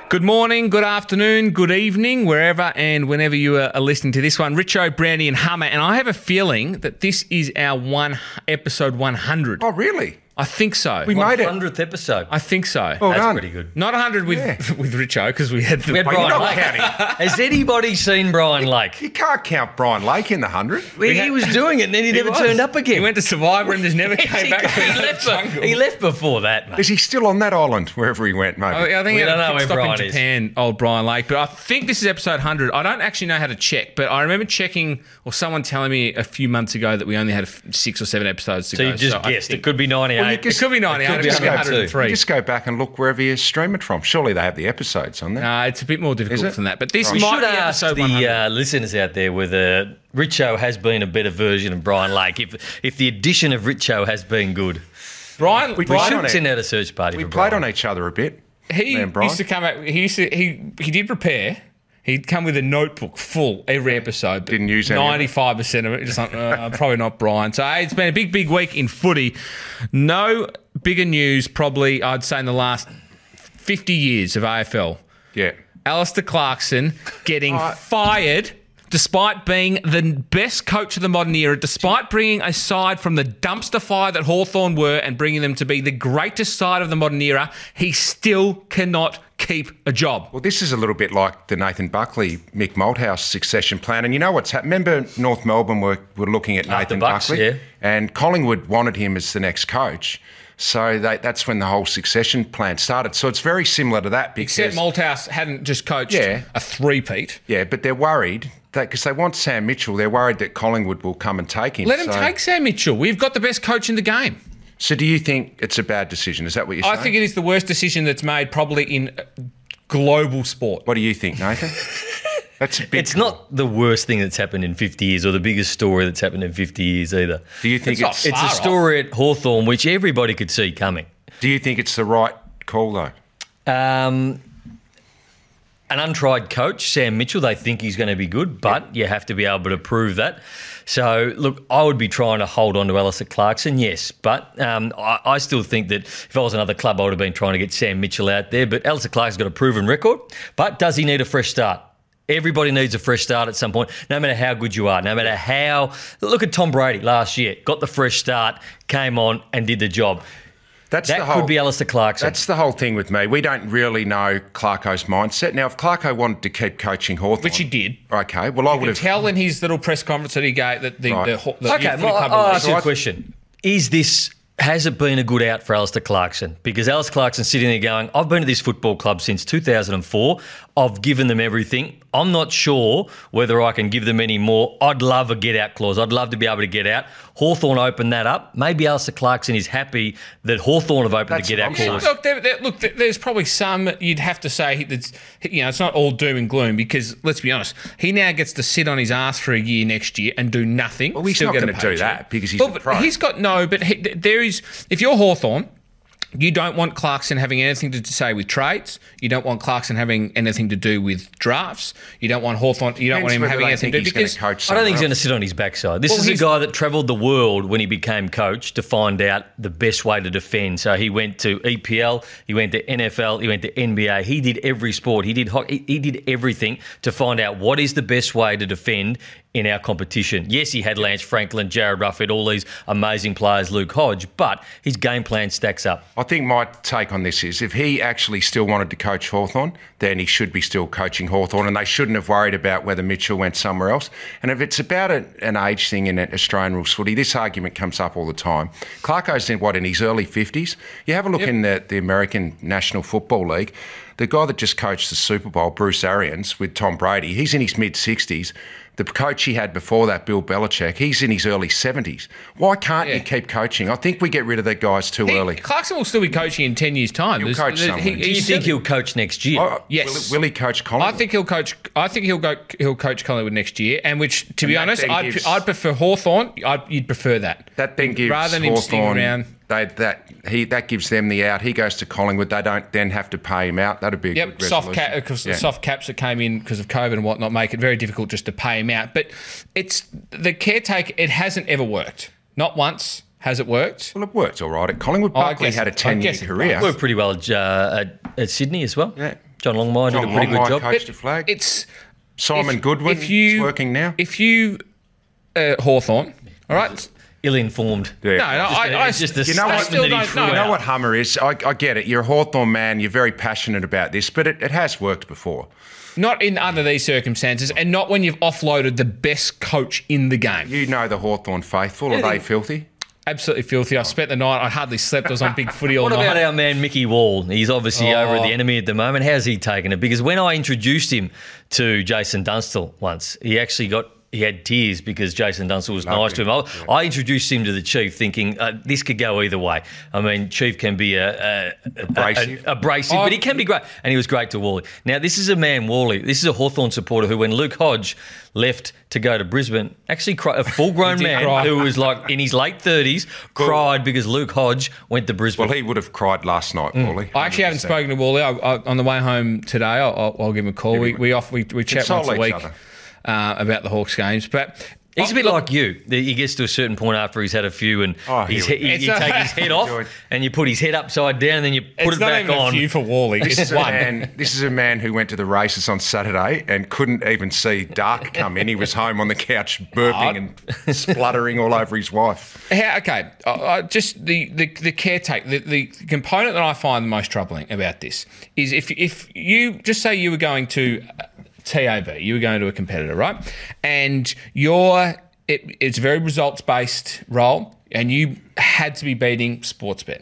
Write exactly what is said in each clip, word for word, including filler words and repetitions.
Good morning, good afternoon, good evening, wherever and whenever you are listening to this one. Richo, Brandy and Hummer, and I have a feeling that this is our one episode one hundred. Oh, really? I think so. We made it. one hundredth episode. I think so. Well That's done. pretty good. Not one hundred with Yeah. with Richo because we had the... We had Oh, you're Brian not Lake. counting. Has anybody seen Brian Lake? You can't count Brian Lake in the hundred. He, he was doing it and then he, He never was. turned up again. He went to Survivor and just never came he, back. he, left be- he left before that, mate. Is he still on that island, wherever he went, maybe? I think We he had don't a know pit where stop Brian in is. Japan, old Brian Lake, but I think this is episode one hundred. I don't actually know how to check, but I remember checking or someone telling me a few months ago that we only had six or seven episodes to So go. you just I guessed. think- It could be ninety-eight. Well, you It just- could be ninety-eight, It could be it could be one hundred two. one hundred three. You just go back and look wherever you stream it from. Surely they have the episodes on there. Uh, it's a bit more difficult it? than that, but this Right. we might should be ask episode one hundred. the uh, listeners out there whether Richo has been a better version of Brian Lake. If if the addition of Richo has been good, Brian, We- we we Brian should- should send out a search party we for played Brian. on each other a bit. he me and Brian. used to come out. He used to. He he did prepare. He'd come with a notebook full every episode. But Didn't use any of it. ninety-five percent of it. Just like, uh, probably not Brian. So hey, it's been a big, big week in footy. No bigger news, probably I'd say in the last fifty years of A F L. Yeah. Alistair Clarkson getting Uh, fired despite being the best coach of the modern era, despite bringing a side from the dumpster fire that Hawthorn were and bringing them to be the greatest side of the modern era. He still cannot keep a job. Well, this is a little bit like the Nathan Buckley, Mick Malthouse succession plan. And you know what's happened? Remember North Melbourne were, were looking at Nathan Bucks, Buckley? yeah. And Collingwood wanted him as the next coach. So they, that's when the whole succession plan started. So it's very similar to that because... Except Malthouse hadn't just coached Yeah. a three-peat. Yeah, but they're worried that because they want Sam Mitchell, they're worried that Collingwood will come and take him. Let him so, take Sam Mitchell. We've got the best coach in the game. So do you think it's a bad decision? Is that what you're I saying? think it is the worst decision that's made probably in global sport. What do you think, Nathan? That's a big... It's not the worst thing that's happened in fifty years or the biggest story that's happened in fifty years either. Do you think It's not it's... It's Far a off. story at Hawthorn which everybody could see coming. Do you think it's the right call, though? Um, an untried coach, Sam Mitchell, they think he's going to be good, but you have to be able to prove that. So, look, I would be trying to hold on to Alistair Clarkson, yes, but um, I, I still think that if I was another club, I would have been trying to get Sam Mitchell out there. But Alistair Clarkson's got a proven record, but does he need a fresh start? Everybody needs a fresh start at some point, no matter how good you are, no matter how... Look at Tom Brady last year, got the fresh start, came on and did the job. That's That the whole, could be Alistair Clarkson. That's the whole thing with me. We don't really know Clarko's mindset. Now, if Clarko wanted to keep coaching Hawthorn... Which he did. Okay, well, I You would can have... tell in his little press conference that he gave that the, Right. the, the, the Okay, youth well, club I'll released. ask you a Right. question. Is this, has it been a good out for Alistair Clarkson? Because Alistair Clarkson's sitting there going, I've been at this football club since two thousand four. I've given them everything. I'm not sure whether I can give them any more. I'd love a get-out clause. I'd love to be able to get out. Hawthorn opened that up. Maybe Alistair Clarkson is happy that Hawthorn have opened That's the get-out what I'm clause. Look, there, there, look, there- there's probably some you'd have to say that's, you know, it's not all doom and gloom because let's be honest, he now gets to sit on his ass for a year next year and do nothing. Well, he's still not get a gonna do paycheck. that because he's Well, a but pro. He's got no, but he, there is. If you're Hawthorn, you don't want Clarkson having anything to say with trades. You don't want Clarkson having anything to do with drafts. You don't want Hawthorn. You don't want him Depends having whether they anything think to do he's because gonna coach I don't think he's somewhere going to sit on his backside. This Well, is a he's- guy that travelled the world when he became coach to find out the best way to defend. So he went to E P L, he went to N F L, he went to N B A. He did every sport. He did hockey. He did everything to find out what is the best way to defend in our competition. Yes, he had Lance Franklin, Jared Rufford, all these amazing players, Luke Hodge, but his game plan stacks up. I think my take on this is if he actually still wanted to coach Hawthorn, then he should be still coaching Hawthorn and they shouldn't have worried about whether Mitchell went somewhere else. And if it's about a, an age thing in Australian rules footy, this argument comes up all the time. Clarko's in, what, in his early fifties? You have a look Yep. in the, the American National Football League, the guy that just coached the Super Bowl, Bruce Arians, with Tom Brady, he's in his mid-sixties. The coach he had before that, Bill Belichick, he's in his early seventies. Why can't Yeah. you keep coaching? I think we get rid of the guys too he, early. Clarkson will still be coaching in ten years' time. He'll There's- coach there- somewhere. Do you he's think still- he'll coach next year? Oh, Yes. Will, will he coach I Collingwood? think he'll coach. I think he'll go. He'll coach Collingwood next year, and which, to be that honest, then I'd, gives- I'd prefer Hawthorn. I'd, you'd prefer that. That then gives rather than him sticking Hawthorn, around. They, that he that gives them the out. He goes to Collingwood. They don't then have to pay him out. That'd be a Yep, good soft resolution. cap because Yeah. the soft caps that came in because of COVID and whatnot make it very difficult just to pay him out. But it's the caretaker. It hasn't ever worked. Not once has it worked. Well, it worked all right at Collingwood. Oh, I Buckley guess had a it- I ten-year guess it career. does. Worked pretty well at, uh, at, at Sydney as well. Yeah. John Longmire did John a pretty Longmire good job. coached a flag. It's Simon if- Goodwin if you- is working now. if you uh, Hawthorn, all right. Ill-informed. Yeah. No, no, I, I, It's just a You know what- statement that he I still threw don't You know. know what Hummer is? I, I get it. You're a Hawthorn man. You're very passionate about this, but it, it has worked before. Not in under these circumstances, and not when you've offloaded the best coach in the game. You know the Hawthorn faithful. Are they filthy? Absolutely filthy. I spent the night. I hardly slept. I was on big footy all What night. about our man Mickey Wall? He's obviously Oh. over at the Enemy at the moment. How's he taken it? Because when I introduced him to Jason Dunstall once, he actually got he had tears because Jason Dunstall was nice to him. I, I introduced him to the Chief thinking uh, this could go either way. I mean, Chief can be a, a, a, Abrasive. a, abrasive, Oh. but he can be great. And he was great to Wally. Now, this is a man, Wally, this is a Hawthorn supporter who, when Luke Hodge left to go to Brisbane, actually cried, a full-grown He did man cry. who was like in his late thirties, cried because Luke Hodge went to Brisbane. Well, he would have cried last night, Mm. Paulie. I actually haven't spoken to Wally. I, I, on the way home today, I'll, I'll, I'll give him a call. We we off we, we chat Console once a each week other. uh, about the Hawks games, but. He's a bit look, like you. He gets to a certain point after he's had a few, and Oh, he's, here he, we you, go. you It's take a- his head off, Enjoy. and you put his head upside down, and then you put It's it not back even on. a few for Wally. This It's is, a one. man, this is a man who went to the races on Saturday and couldn't even see dark come in. He was home on the couch burping and spluttering all over his wife. How, okay, uh, uh, just the the the caretaker. The, the component that I find the most troubling about this is if if you just say you were going to T A B, you were going to a competitor, right? And you're it, it's a very results based role, and you had to be beating Sportsbet.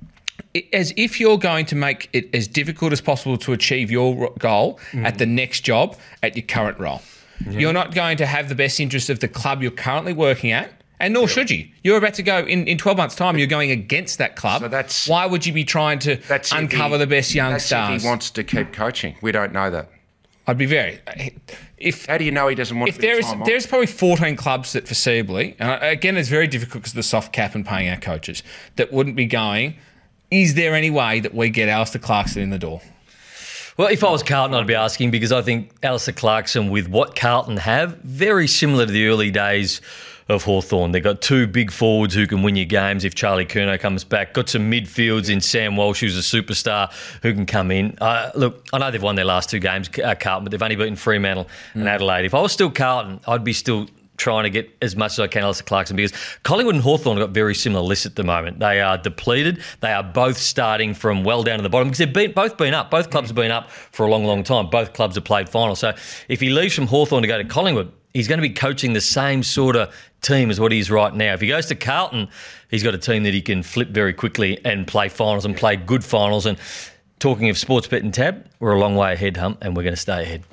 It- As if you're going to make it as difficult as possible to achieve your ro- goal at the next job at your current role. You're not going to have the best interest of the club you're currently working at, and nor should you. You're about to go in, in twelve months' time. You're going against that club. So that's- Why would you be trying to That's if uncover he- the best young that's stars? if he wants to keep coaching. We don't know that. I'd be very. If How do you know he doesn't want if to? there is there's probably fourteen clubs that foreseeably, and again, it's very difficult because of the soft cap and paying our coaches, that wouldn't be going. Is there any way that we get Alistair Clarkson in the door? Well, if I was Carlton, I'd be asking because I think Alistair Clarkson, with what Carlton have, very similar to the early days of Hawthorn. They've got two big forwards who can win you games if Charlie Curnow comes back. Got some midfields in Sam Walsh, who's a superstar, who can come in. Uh, look, I know they've won their last two games, uh, Carlton, but they've only beaten Fremantle and Adelaide. If I was still Carlton, I'd be still trying to get as much as I can Alistair Clarkson because Collingwood and Hawthorn have got very similar lists at the moment. They are depleted. They are both starting from well down to the bottom because they've been, both been up. Both clubs have been up for a long, long time. Both clubs have played finals. So if he leaves from Hawthorn to go to Collingwood, he's going to be coaching the same sort of team as what he is right now. If he goes to Carlton, he's got a team that he can flip very quickly and play finals and play good finals. And talking of Sportsbet and Tab, we're a long way ahead, Hump, and we're going to stay ahead.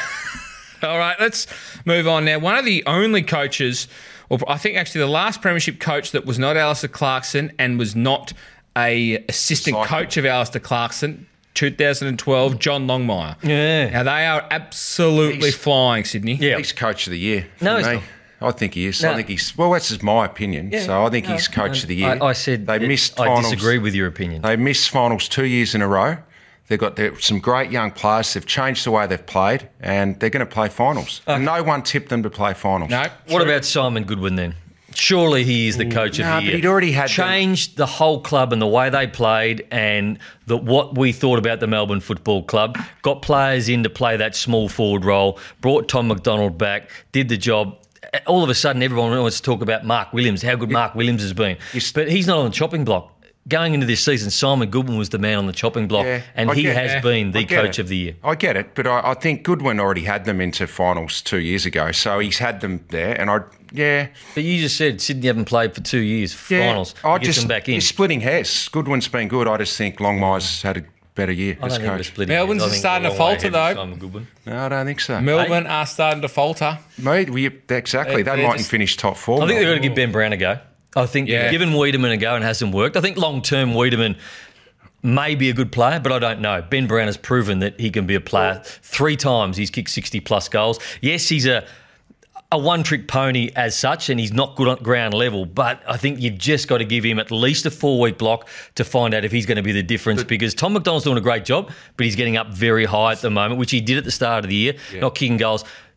All right, let's move on now. One of the only coaches, or I think actually the last premiership coach that was not Alistair Clarkson and was not a assistant Cycle. coach of Alistair Clarkson, two thousand twelve, John Longmire. Yeah. Now they are absolutely He's- flying, Sydney. Yeah. He's coach of the year. For No, he's me. not. I think he is. No. I think he's. Well, that's just my opinion. So I think he's coach of the year. I, I said they it- missed I finals. disagree with your opinion. They missed finals two years in a row. They've got their, some great young players. They've changed the way they've played, and they're going to play finals. And no one tipped them to play finals. No. What about Simon Goodwin then? Surely he is the coach of No, the year. but he'd already had them. changed the whole club and the way they played and the, what we thought about the Melbourne Football Club. Got players in to play that small forward role. Brought Tom McDonald back. Did the job. All of a sudden, everyone wants to talk about Mark Williams, how good Mark Williams has been. But he's not on the chopping block. Going into this season, Simon Goodwin was the man on the chopping block, Yeah, and I he get- has yeah, been I the get coach it. of the year. I get it, but I, I think Goodwin already had them into finals two years ago, so he's had them there. And I, yeah, But you just said Sydney haven't played for two years, yeah. finals. I He gets just them back in. You're splitting hairs. Goodwin's been good. I just think Longmire's had a better year I as don't think we're coach. splitting Melbourne's hairs. I think starting we're to a long way falter, ahead of though. Simon Goodwin. No, I don't think so. Melbourne are starting to falter. Mate, we, exactly. They're- They they're mightn't just- finish top four. I think they've got to give Ben Brown a go. I think Yeah. given Wiedemann a go and hasn't worked, I think long-term Wiedemann may be a good player, but I don't know. Ben Brown has proven that he can be a player. Three times he's kicked sixty-plus goals. Yes, he's a a one-trick pony as such, and he's not good at ground level, but I think you've just got to give him at least a four-week block to find out if he's going to be the difference because Tom McDonald's doing a great job, but he's getting up very high at the moment, which he did at the start of the year, not kicking goals.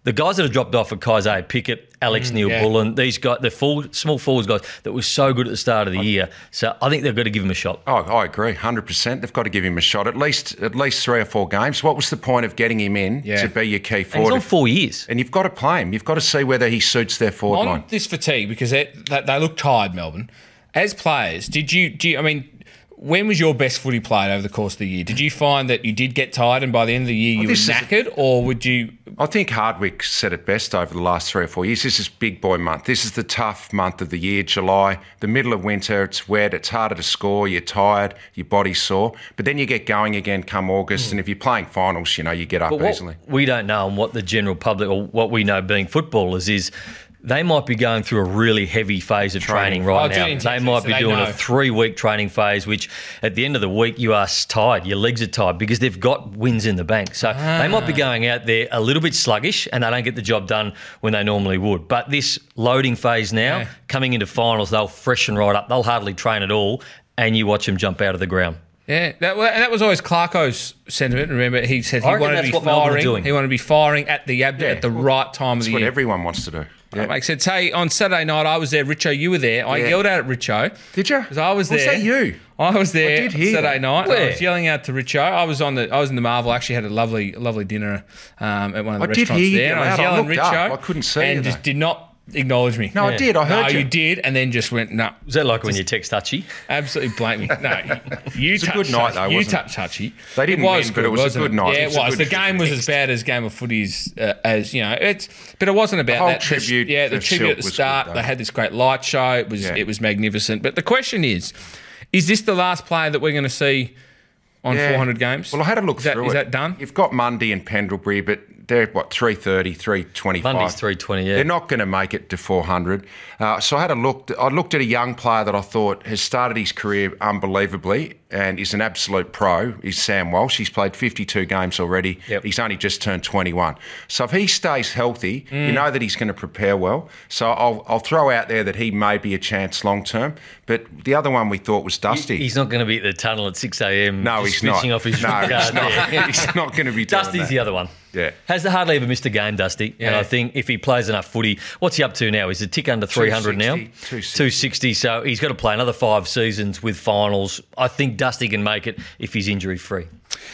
the guys that have dropped off are Kaiser Pickett, Alex Mm, Neil-Bullen, these guys, the full, small forwards guys that were so good at the start of the year. So I think they've got to give him a shot. Oh, I agree, one hundred percent. They've got to give him a shot, at least at least three or four games. What was the point of getting him in Yeah. to be your key And he's forward? on four years. And you've got to play him. You've got to see whether he suits their forward On line. this fatigue, because they, they, they look tired, Melbourne. As players, did you, do you, I mean, when was your best footy played over the course of the year? Did you find that you did get tired and by the end of the year you were this is- knackered, or would you... I think Hardwick said it best over the last three or four years. This is big boy month. This is the tough month of the year, July, the middle of winter. It's wet. It's harder to score. You're tired. Your body's sore. But then you get going again come August. And if you're playing finals, you know, you get up But what easily. we don't know, and what the general public, or what we know being footballers, is they might be going through a really heavy phase of training, Training. right Oh, now. doing They intensity, might so be they doing know. a three-week training phase, which at the end of the week you are tired, your legs are tired because they've got wins in the bank. So they might be going out there a little bit sluggish and they don't get the job done when they normally would. But this loading phase now, Yeah. coming into finals, they'll freshen right up. They'll hardly train at all, and you watch them jump out of the ground. Yeah, that, well, and that was always Clarko's sentiment. Remember, he said he I reckon wanted to that's be what Melbourne are firing. doing. He wanted to be firing at the ab- Yeah, at the well, right time of That's the what year. everyone wants to do. Yeah. That makes sense. Hey, on Saturday night, I was there. Richo, you were there. I Yeah. yelled out at Richo. Did you? Because I was Was there. that you? I was there I did hear Saturday that. night. I Where? was yelling out to Richo. I was on the. I was in the Marvel. I actually had a lovely, lovely dinner um, at one of the I did restaurants hear you there. And I was yell out. I yelling looked Richo. up. I couldn't see and you, just though. did not acknowledge me. No, I did. I heard no, you. you did, and then just went no. Is that like when you text Hutchie? Absolutely blank me. No, you a touched good night, Hutchie. though, You wasn't it? touched Hutchie. They didn't it was win, good, but it was a wasn't good night. Yeah, It it was a was. good The game was as bad as game of footy as, uh, as you know. It's but it wasn't about whole that. The- tribute yeah, the for tribute Silk at the was start. good, though. They had this great light show. It was Yeah. it was magnificent. But the question is, is this the last player that we're going to see on Yeah. four hundred games? Well, I had a look is that, through is it. that done? You've got Mundy and Pendlebury, but they're, what, three thirty, three twenty-five? Monday's three twenty, yeah. They're not going to make it to four hundred. Uh, so I had a look. I looked at a young player that I thought has started his career unbelievably and is an absolute pro. Is Sam Walsh. He's played fifty-two games already. Yep. He's only just turned twenty-one. So if he stays healthy, you know that he's going to prepare well. So I'll, I'll throw out there that he may be a chance long term. But the other one we thought was Dusty. He's not going to be at the tunnel at six a.m. no, just he's not. switching off his no, card he's not. there. He's not going to be doing Dusty's that. the other one. Yeah. Has hardly ever missed a game, Dusty. And Yeah. I think if he plays enough footy, what's he up to now? He's a tick under three hundred now. two sixty. two sixty. So he's got to play another five seasons with finals. I think Dusty can make it if he's injury free.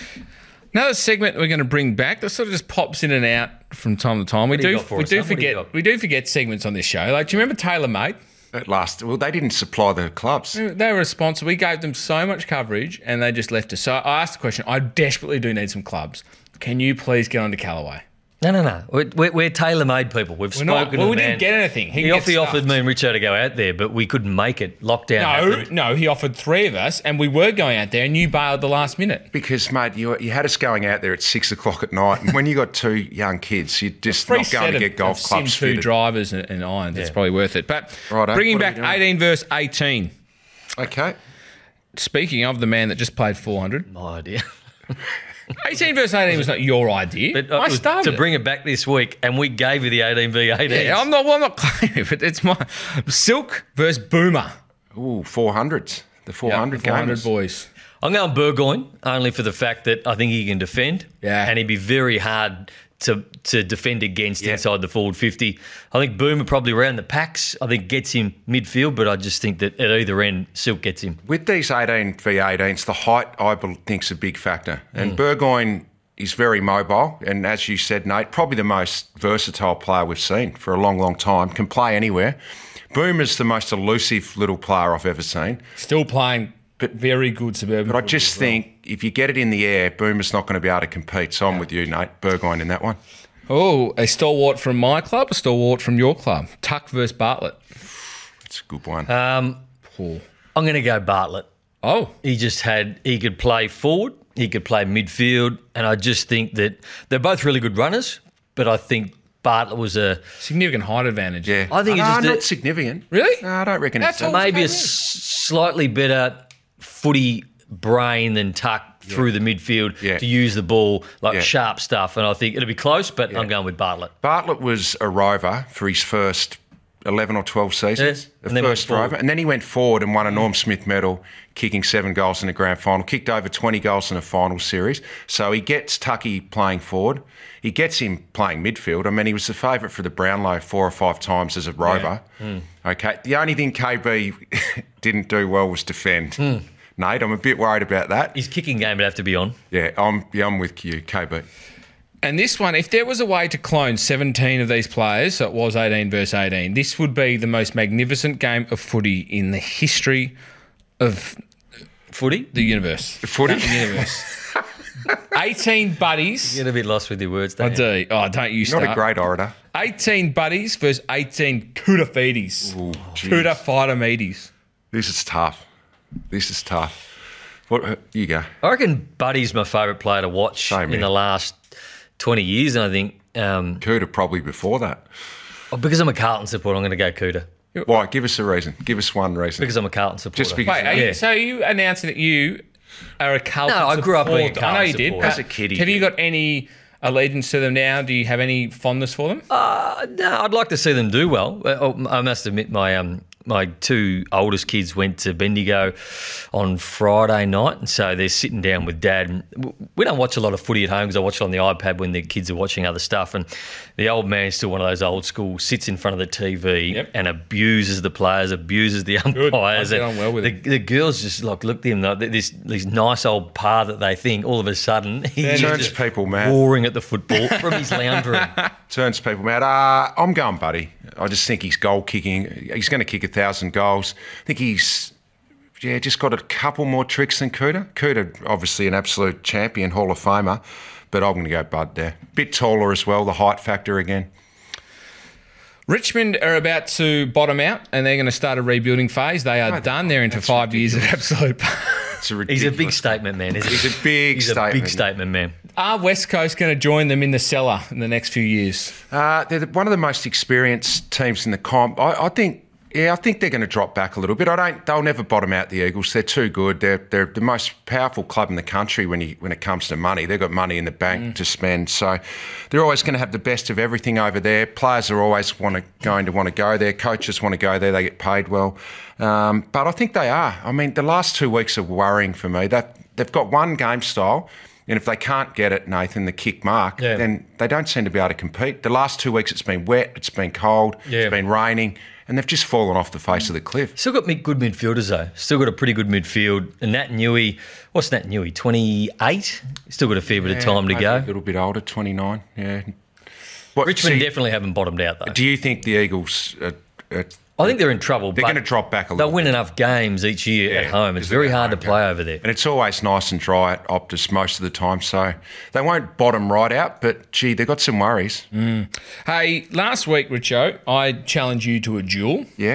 Another segment we're going to bring back that sort of just pops in and out from time to time. We do you do, got for we us, do son? What do you forget, got? we do forget segments on this show. Like, do you remember Taylor Mate? At last, well, they didn't supply the clubs. They were a sponsor. We gave them so much coverage, and they just left us. So I asked the question. I desperately do need some clubs. Can you please get onto Callaway? No, no, no. We're, we're, we're tailor-made people. We've We're spoken not. to Well, the we man. didn't get anything. He, He, can off, get he offered stuffed. me and Richo to go out there, but we couldn't make it. Lockdown No, happened. no. He offered three of us, and we were going out there, and you bailed the last minute. Because, mate, you, you had us going out there at six o'clock at night, and when you got two young kids, you're just Free not going set to of, get golf of clubs Sim two fitted. drivers and, and irons. It's Yeah. probably worth it. But Righto, bringing what are back we doing? eighteen verse eighteen. Okay. Speaking of the man that just played four hundred, My idea. eighteen verse eighteen was not your idea. But uh, I it was started to it. bring it back this week, and we gave you the eighteen v eighteen. Yeah, I'm not. Well, I'm not claiming it, but it's my Silk versus Boomer. Ooh, four hundreds. The four hundred four hundred gamers. boys. I'm going Burgoyne only for the fact that I think he can defend. Yeah. And he'd be very hard to to defend against Yeah. inside the forward fifty. I think Boomer probably around the packs. I think gets him midfield, but I just think that at either end, Silk gets him. With these eighteen v eighteens, the height, I think, is a big factor. And Burgoyne is very mobile. And as you said, Nate, probably the most versatile player we've seen for a long, long time. Can play anywhere. Boomer's the most elusive little player I've ever seen. Still playing, but very good suburban. But I football just as well. think if you get it in the air, Boomer's not going to be able to compete. So I'm with you, Nate. Burgoyne in that one. Oh, a stalwart from my club, a stalwart from your club. Tuck versus Bartlett. It's a good one. Um, Oh, I'm going to go Bartlett. oh, He just had, he could play forward, he could play midfield, and I just think that they're both really good runners, but I think Bartlett was a significant height advantage. yeah. I think no, it's just not a- significant. Really? No, I don't reckon That's it's all- that. maybe a okay, yeah. s- slightly better footy brain than Tuck through the midfield Yeah. to use the ball, like Yeah. sharp stuff. And I think it'll be close, but I'm going with Bartlett. Bartlett was a rover for his first eleven or twelve seasons. Yes, The and then went first forward. rover. And then he went forward and won a Norm Smith medal, kicking seven goals in the grand final, kicked over twenty goals in a final series. So he gets Tucky playing forward. He gets him playing midfield. I mean, he was the favourite for the Brownlow four or five times as a rover. Okay. The only thing K B didn't do well was defend. Nate, I'm a bit worried about that. His kicking game would have to be on. Yeah, I'm, yeah, I'm with you, K B. And this one, if there was a way to clone seventeen of these players, so it was eighteen versus eighteen, this would be the most magnificent game of footy in the history of Footy? the universe. Footy? The universe. eighteen buddies. You get a bit lost with your words, I don't you? do. Oh, don't you Not start. a great orator. eighteen buddies versus eighteen Kuda-feeties. Ooh, jeez. Kuda-fighter-meaties. This is tough. This is tough. What? You go. I reckon Buddy's my favourite player to watch Same in here. the last twenty years, and I think um, Kuda probably before that. oh, because I'm a Carlton supporter, I'm going to go Kuda. Why? Give us a reason. Give us one reason. Because I'm a Carlton supporter. Just because- Wait, are you, Yeah. so are you announcing that you are a Carlton No, I grew up being a supporter? I know Carlton you did. supporter. but As a kid, he Have you did. got any allegiance to them now? Do you have any fondness for them? Uh, no, I'd like to see them do well. Uh, I must admit, my um, my two oldest kids went to Bendigo on Friday night, and so they're sitting down with Dad. And w- we don't watch a lot of footy at home because I watch it on the iPad when the kids are watching other stuff. And the old man is still one of those old school, sits in front of the T V Yep. and abuses the players, abuses the Good. umpires. I get and on well with the, him. the girls just like look at him, like this this nice old pa that they think. All of a sudden, he's Turns just people mad. roaring at the football from his lounge room. Turns people mad. Uh, I'm going, Buddy. I just think he's goal kicking. He's going to kick a thousand goals. I think he's, yeah, just got a couple more tricks than Kuda. Kuda, obviously an absolute champion, Hall of Famer, but I'm going to go Bud there. Bit taller as well, the height factor again. Richmond are about to bottom out and they're going to start a rebuilding phase. They are No, done. They're into that's five years of absolute. It's a He's a ridiculous. big statement man, isn't he? He's a big He's statement. a big statement man. Are West Coast going to join them in the cellar in the next few years? Uh, they're the, one of the most experienced teams in the comp. I, I think, yeah, I think they're going to drop back a little bit. I don't. They'll never bottom out. The Eagles. They're too good. They're they're the most powerful club in the country when you when it comes to money. They've got money in the bank to spend. So they're always going to have the best of everything over there. Players are always want to going to want to go there. Coaches want to go there. They get paid well. Um, but I think they are. I mean, the last two weeks are worrying for me. That they've got one game style. And if they can't get it, Nathan, the kick mark, Yeah. then they don't seem to be able to compete. The last two weeks it's been wet, it's been cold, Yeah. it's been raining, and they've just fallen off the face of the cliff. Still got mid- good midfielders though. Still got a pretty good midfield. And Nat Newey, what's Nat Newey? twenty-eight. Still got a fair bit of time to Maybe go. A little bit older, twenty-nine, yeah. What, Richmond see, definitely haven't bottomed out though. do you think the Eagles, are, are, I think they're in trouble. they're but going to drop back a They'll little win bit? enough games each year at Yeah, home. It's because very they're hard to home play game. over there. And it's always nice and dry at Optus most of the time, so they won't bottom right out, but gee, they've got some worries. Hey, last week, Richo, I challenged you to a duel. Yeah.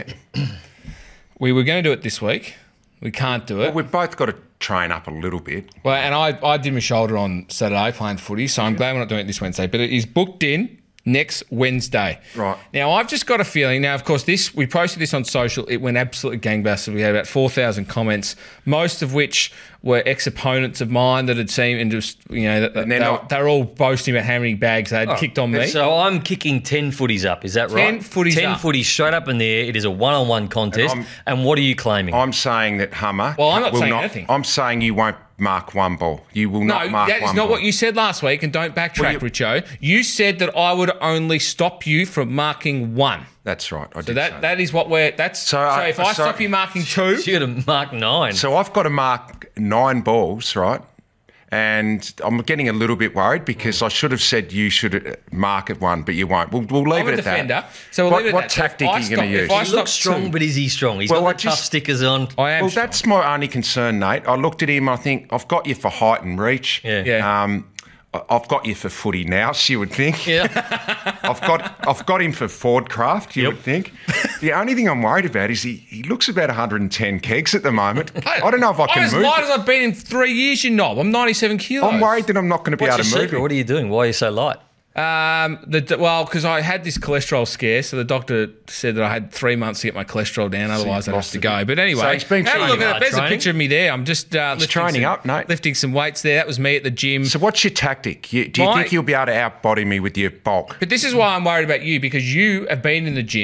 We were going to do it this week. We can't do it. We've both got to train up a little bit. Well, and I, I did my shoulder on Saturday playing footy, so I'm glad we're not doing it this Wednesday. But it is booked in next Wednesday. Right. Now, I've just got a feeling. Now, of course, this we posted this on social. It went absolutely gangbusters. We had about four thousand comments, most of which were ex-opponents of mine that had seen and just, you know, that, And they, they're were, not- they were all boasting about how many bags they had kicked on me. So I'm kicking ten footies up. Is that right? ten footies ten up. footies straight up in the air. It is a one-on-one contest. And And, I'm- what are you claiming? I'm saying that Hummer. Well, I'm not will saying anything. I'm saying you won't mark one ball. You will No, not mark that is one not ball. what you said last week, and don't backtrack, Well, you- Richo. You said that I would only stop you from marking one. That's right. I So did say that that is what we're. That's so. So, uh, if I so- stop you marking two, You're going to mark nine. So I've got to mark nine balls, right? And I'm getting a little bit worried because I should have said you should mark at one, but you won't. We'll, we'll leave I'm a it at defender, that. so we'll what leave it at what that. So if tactic I are you going stop- to use? if I he stop looks strong, two. but is he strong? He's Well, got I the tough just- stickers on. I am. Well, strong. that's my only concern, Nate. I looked at him. I think I've got you for height and reach. Yeah. Yeah. Um, I- I've got you for footy now, you would think. Yeah. I've got I've got him for Ford craft, you Yep. would think. The only thing I'm worried about is he, he looks about one hundred ten kegs at the moment. I don't know if I I'm can as move. light as I've been in three years, you knob. I'm ninety-seven kilos. I'm worried that I'm not going to be What's able your to move. secret? him. What are you doing? Why are you so light? Um, the well, because I had this cholesterol scare, so the doctor said that I had three months to get my cholesterol down. Otherwise, I'd have lost to a go. bit. But anyway, So he's been have a look training at hard, it. There's a training. picture of me there. I'm just uh, lifting training some, up, mate. lifting some weights there. That was me at the gym. So what's your tactic? You, do you My- think you'll be able to outbody me with your bulk? But this is why I'm worried about you, because you have been in the gym.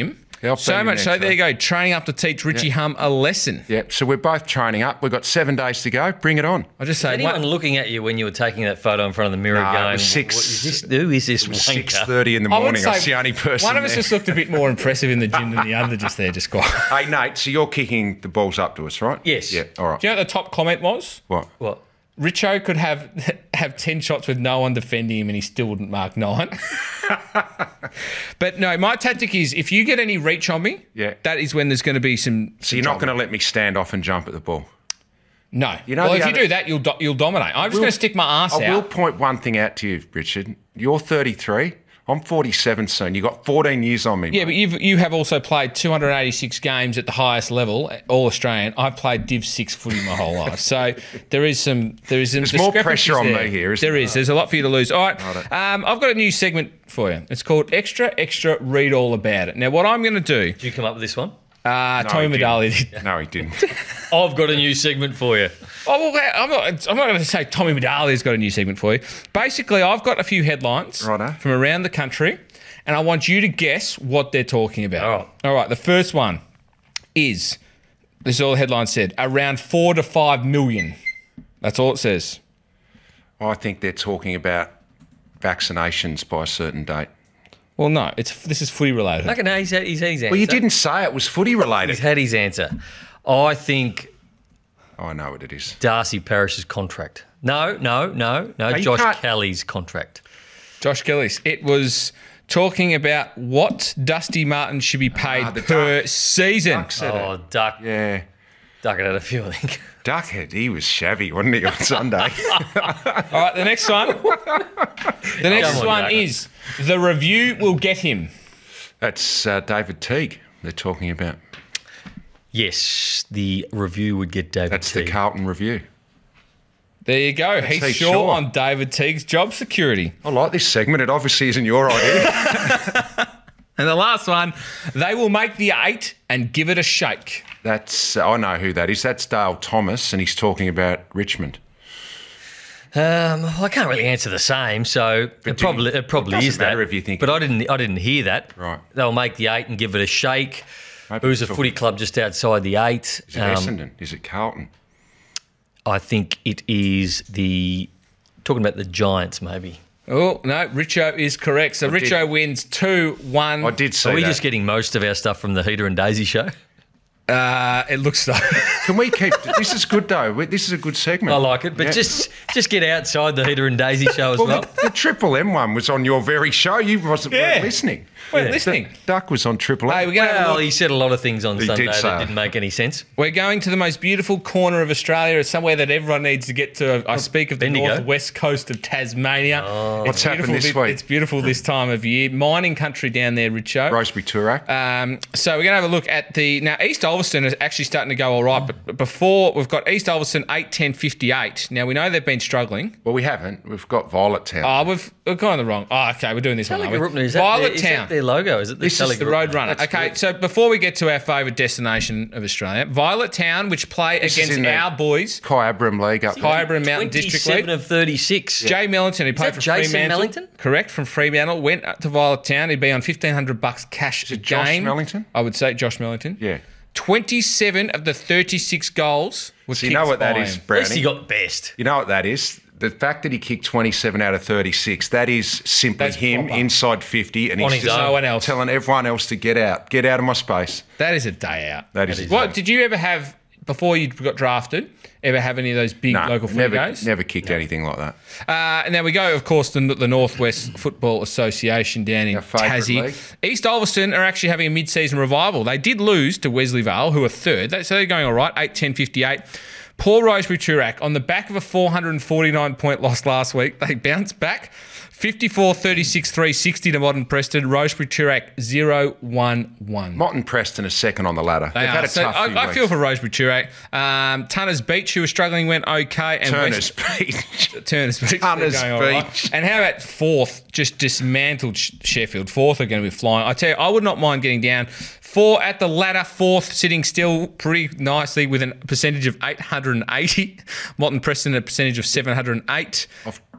Yeah, I've So been in much so, too. there you go. Training up to teach Richie Hum a lesson. Yeah, so we're both training up. We've got seven days to go. Bring it on. I just say, Anyone what- looking at you when you were taking that photo in front of the mirror No, it going, was six- what is this? Who is this wanker? Six thirty in the I would morning. I was say the only person. one of us there. just looked a bit more impressive in the gym than the other just there, just quiet. Hey Nate, so you're kicking the balls up to us, right? Yes. Yeah. All right. Do you know what the top comment was? What? What? Richo could have have ten shots with no one defending him and he still wouldn't mark nine. But no, my tactic is if you get any reach on me, Yeah. that is when there's going to be some. So you're not going to let me stand off and jump at the ball. No. You know well, the if you other- do that, you'll do, you'll dominate. I'm just going to stick my ass I out. will point one thing out to you, Richard. You're thirty-three. I'm forty-seven soon. You got fourteen years on me. Yeah, mate. but you've you have also played two hundred eighty-six games at the highest level, all Australian. I've played Div Six footy my whole life, so there is some there is some There's more discrepancies pressure on there. me here, isn't There there? is. There's a lot for you to lose. All right, um, I've got a new segment for you. It's called Extra Extra. Read all about it. Now, what I'm going to do, Did you come up with this one? uh, No, Tommy he didn't. Medali did. No, he didn't. I've got a new segment for you. Oh, well, I'm not. I'm not going to say Tommy Medali's got a new segment for you. Basically, I've got a few headlines Righto. from around the country, and I want you to guess what they're talking about. All right. All right. The first one is this is all the headline said: around four to five million. That's all it says. I think they're talking about vaccinations by a certain date. Well, no, it's this is footy related. Okay, no, he's had, he's had his answer. Well, you didn't say it was footy He's related. had his answer. I think Oh, I know what it is. Darcy Parrish's contract. No, no, no, no. you Josh can't- Kelly's contract. Josh Kelly's. It was talking about what Dusty Martin should be paid Ah, the per Duck. season. Duck said Oh, it. Duck. Yeah. Duck had a few, I think. Duckhead, he was shabby, wasn't he, on Sunday? All right, the next one. The next Come on, one Duck. is the review will get him. That's uh, David Teague they're talking about. Yes, the review would get David That's the Teague. Carlton review. There you go. He's Heath sure Shaw. on David Teague's job security. I like this segment. It obviously isn't your idea. And the last one, they will make the eight and give it a shake. That's I know who that is. That's Dale Thomas, and he's talking about Richmond. Um, well, I can't really answer the same, so it do probably you- it probably it doesn't is that. matter if you think but it- I didn't I didn't hear that. Right. They'll make the eight and give it a shake. Maybe Who's a it's footy talking- club just outside the eight? Is it Um, Essendon? Is it Carlton? I think it is the talking about the Giants, maybe. Oh, no, Richo is correct. So did- Richo wins two one. I did say Are we that. just getting most of our stuff from the Heater and Daisy show? Uh, it looks so. Can we keep? This is good though. We- This is a good segment. I like it, but Yeah. just just get outside the Heater and Daisy show as Well, well. the, the Triple M one was on your very show. You wasn't Yeah. weren't listening. We're listening. Duck was on Triple M. Hey, we're going to have a Well, look. he said a lot of things on He Sunday did that say. didn't make any sense. We're going to the most beautiful corner of Australia. It's somewhere that everyone needs to get to. I speak of the Bendigo. northwest coast of Tasmania. Oh. What's happened beautiful this thi- week? It's beautiful this time of year. Mining country down there, Richo. Rosebery Turak. Um, so we're going to have a look at the now East Ulverston is actually starting to go all right, but before we've got East Ulverston eight ten fifty-eight. Now we know they've been struggling. well, we haven't. We've got Violet Town. Oh, we've, we've gone the wrong. Oh, okay, we're doing this one. aren't we? Telegarupna, is that, Violet their, is that Town. their logo? Is it the This is The Telegarupna? Roadrunner. That's Okay, good. so before we get to our favourite destination of Australia, Violet Town, which play This is against in the our boys, Kyabram League up there. Kyabram Mountain District League. twenty-seven of thirty-six. Jay Mellington, who played that for Jason Fremantle, Mellington? correct, from Fremantle, went up to Violet Town. He'd be on fifteen hundred bucks cash a it Josh game. Mellington? I would say Josh Mellington. Yeah. twenty-seven of the thirty-six goals were So kicked you know what that by is, him. At least Brownie? he got best. You know what that is? The fact that he kicked twenty-seven out of thirty-six, that is simply That's him proper. inside fifty, and On he's his just own. No one else. telling everyone else to get out. Get out of my space. That is a day out. That is a What day. did you ever have before you got drafted? Ever have any of those big No, local footy never, games? never kicked anything like that. Uh, and now we go, of course, to the Northwest Football Association down in Our favourite Tassie. league. East Ulverston are actually having a mid-season revival. They did lose to Wesley Vale, who are third. They- So they're going all right, eight ten fifty-eight. Poor Rosebery Turak, on the back of a four hundred forty-nine point loss last week, they bounced back. fifty-four thirty-six three sixty to Modern Preston. Rosebery Turak zero one one. Mott and Preston are second on the ladder. They They've are. had a So tough few I, I weeks. feel for Rosebery Turak. Um, Tunners Beach, who was struggling, went okay. And Turner's West- Beach. Turner's Beach. Tunners they're going all right. Beach. And how about fourth? Just dismantled Sh- Sheffield. Fourth are going to be flying. I tell you, I would not mind getting down. Four at the ladder, fourth, sitting still pretty nicely with a percentage of eight hundred eighty. Mott and Preston a percentage of seven hundred eight. I've,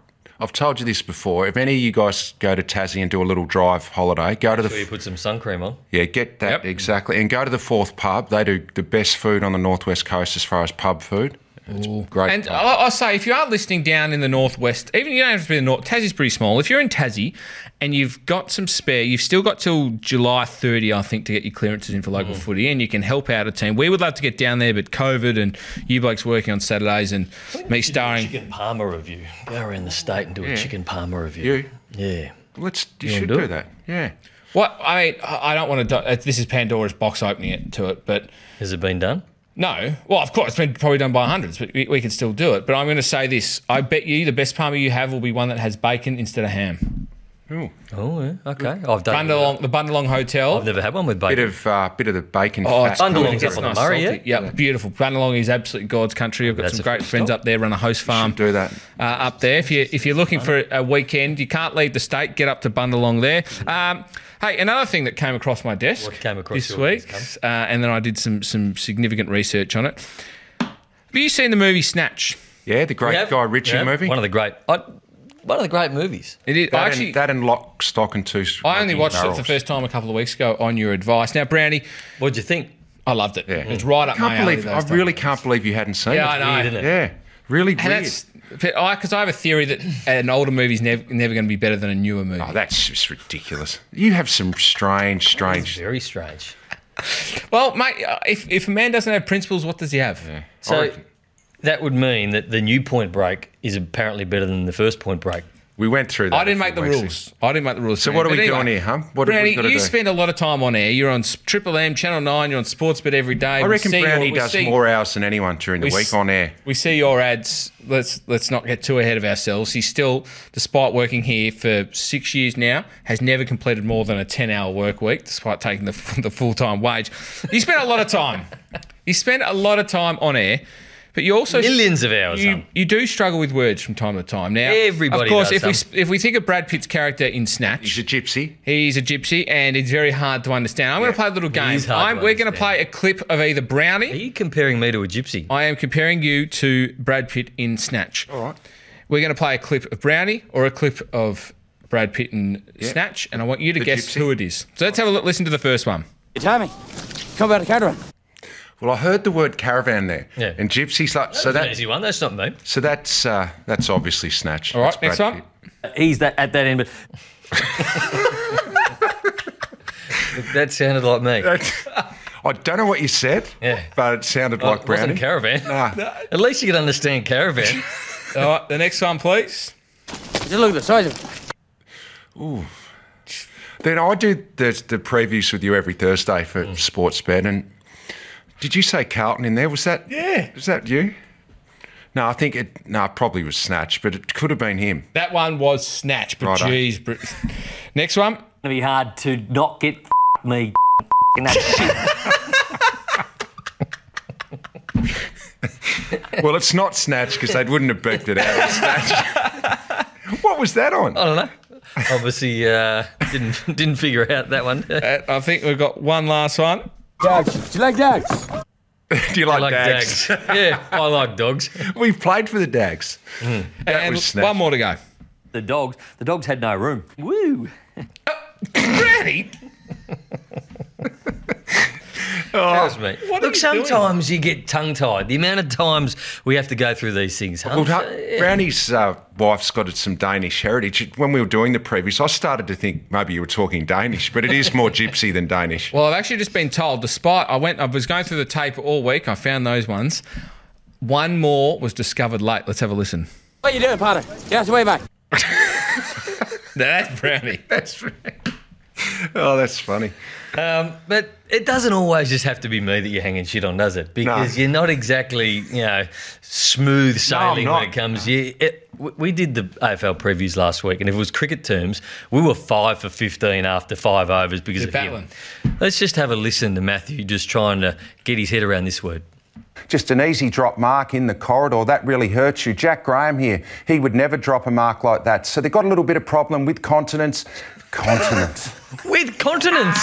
I've told you this before. If any of you guys go to Tassie and do a little drive holiday, go to the So you put some sun cream on. yeah, get that Yep. exactly, and go to the Fourth Pub. They do the best food on the northwest coast as far as pub food. It's great. And fun. I'll, I'll say, if you are listening down in the northwest, even you don't have to be in the north. Tassie's pretty small. If you're in Tassie and you've got some spare, you've still got till July thirtieth, I think, to get your clearances in for local footy, and you can help out a team. We would love to get down there, but COVID and you blokes working on Saturdays and me starring. Chicken parma review. Go around the state and do a chicken parma review. you, Yeah. let's you, You should wanna do, do it? that. Yeah. What I mean, I don't want to. This is Pandora's box opening it to it, but. Has it been done? No. Well, of course, it's been probably done by hundreds, but we, we can still do it. But I'm going to say this. I bet you the best parma you have will be one that has bacon instead of ham. Ooh. Oh, yeah. Okay. I've done Bundalong, the Bundalong Hotel. I've never had one with Bit bacon. of uh, bit of the bacon Oh, fat. it's Bundalong's good. up on the It's Murray, salty. yeah? Yeah, beautiful. Bundalong is absolutely God's country. I've got That's some a great full friends stop. up there, run a host farm do that. Uh, up there. If, you, if you're looking for a weekend, you can't leave the state, get up to Bundalong there. Um, hey, another thing that came across my desk What came across this your week, desk, uh, and then I did some, some significant research on it. Have you seen the movie Snatch? Yeah, the great We have- Guy Ritchie yeah, movie. One of the great, I, one of the great movies. It is. that, I actually, and, that and Lock, Stock and Two. I only Smoking watched it Barrels. for the first time a couple of weeks ago on your advice. Now, Brownie, What'd you think? I loved it. Yeah. It's right up I can't my alley. believe. those I type really of can't movies. believe you hadn't seen Yeah, it. I know. Weird, isn't it? Yeah, really And weird. that's because I have a theory that an older movie's never never going to be better than a newer movie. Oh, that's just ridiculous. You have some strange, strange. Very strange. Well, mate, uh, if if a man doesn't have principles, what does he have? I So reckon- that would mean that the new Point Break is apparently better than the first Point Break. We went through that. I didn't a make the few weeks rules. ago. I didn't make the rules. So what are we But doing anyway, here, huh? What have we Brownie, gotta you do? spend a lot of time on air. You're on S- Triple M, Channel nine. You're on Sportsbet every day. I We reckon see your- Brownie we does see- more hours than anyone during the we week s- on air. We see your ads. Let's let's not get too ahead of ourselves. He still, despite working here for six years now, has never completed more than a ten-hour work week, despite taking the the full-time wage. You spend a lot of time. You spend a lot of time on air, but you also Millions of hours, You, hon. you do struggle with words from time to time. Now, Everybody of course, does, if we son. if we think of Brad Pitt's character in Snatch, He's a gypsy. he's a gypsy, and it's very hard to understand. I'm going to play a little game. is hard I'm, to we're going to understand. play a clip of either Are Brownie. you comparing me to a gypsy? I am comparing you to Brad Pitt in Snatch. All right. We're going to play a clip of Brownie or a clip of Brad Pitt in Snatch, and I want you to The guess gypsy. who it is. So let's have a look, listen to the first one. Hey, Tommy, come about a caravan. Well, I heard the word caravan there. Yeah. And gypsy's like so That's an that easy one. That's not me. so that's uh, that's obviously Snatch. All right, That's next Brad one. Pitt. He's that at that end, but That sounded like me. I don't know what you said, Yeah. but it sounded Oh, like it wasn't Brownie. Caravan. Nah. At least you can understand Caravan. All right, the next one, please. just look at the size of it. Then I do the, the previews with you every Thursday for Mm. Sportsbet, and did you say Carlton in there? Was that Yeah. Was that you? No, I think it. No, it probably was Snatch, but it could have been him. That one was Snatch, but Righto. geez. Br- Next one. It'll be hard to not get me in that shit. Well, it's not Snatch because they wouldn't have beeped it out. It's Snatch. What was that on? I don't know. Obviously, uh, didn't didn't figure out that one. Uh, I think we've got one last one. Dogs. Do you like dogs? Do you like, I like Dags? dogs. Yeah, I like dogs. We played for the Dags. That And was Snatch. one more to go. The dogs. The dogs had no room. Woo. Brownie? That was me. What are Look, you doing? sometimes you get tongue-tied. The amount of times we have to go through these things. Well, Huh? ha- Brownie's uh, wife's got some Danish heritage. When we were doing the previews, I started to think maybe you were talking Danish, but it is more gypsy than Danish. Well, I've actually just been told, despite I went, I was going through the tape all week, I found those ones. One more was discovered late. Let's have a listen. What you doing, Potter? Get out the way, mate. That's Brownie. That's right. Oh, that's funny. Um, but it doesn't always just have to be me that you're hanging shit on, does it? Because No. you're not exactly, you know, smooth sailing not. when it comes. You, it, w- we did the A F L previews last week, and if it was cricket terms, we were five for fifteen after five overs because You're of him. battling. Let's just have a listen to Matthew just trying to get his head around this word. Just an easy drop mark in the corridor. That really hurts you. Jack Graham here, he would never drop a mark like that. So they've got a little bit of problem with continence. Continence. With continence.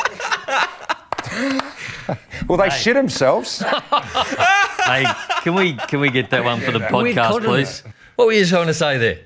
Well, they shit themselves. Hey, can we can we get that one for the podcast, continents. please? What were you trying to say there?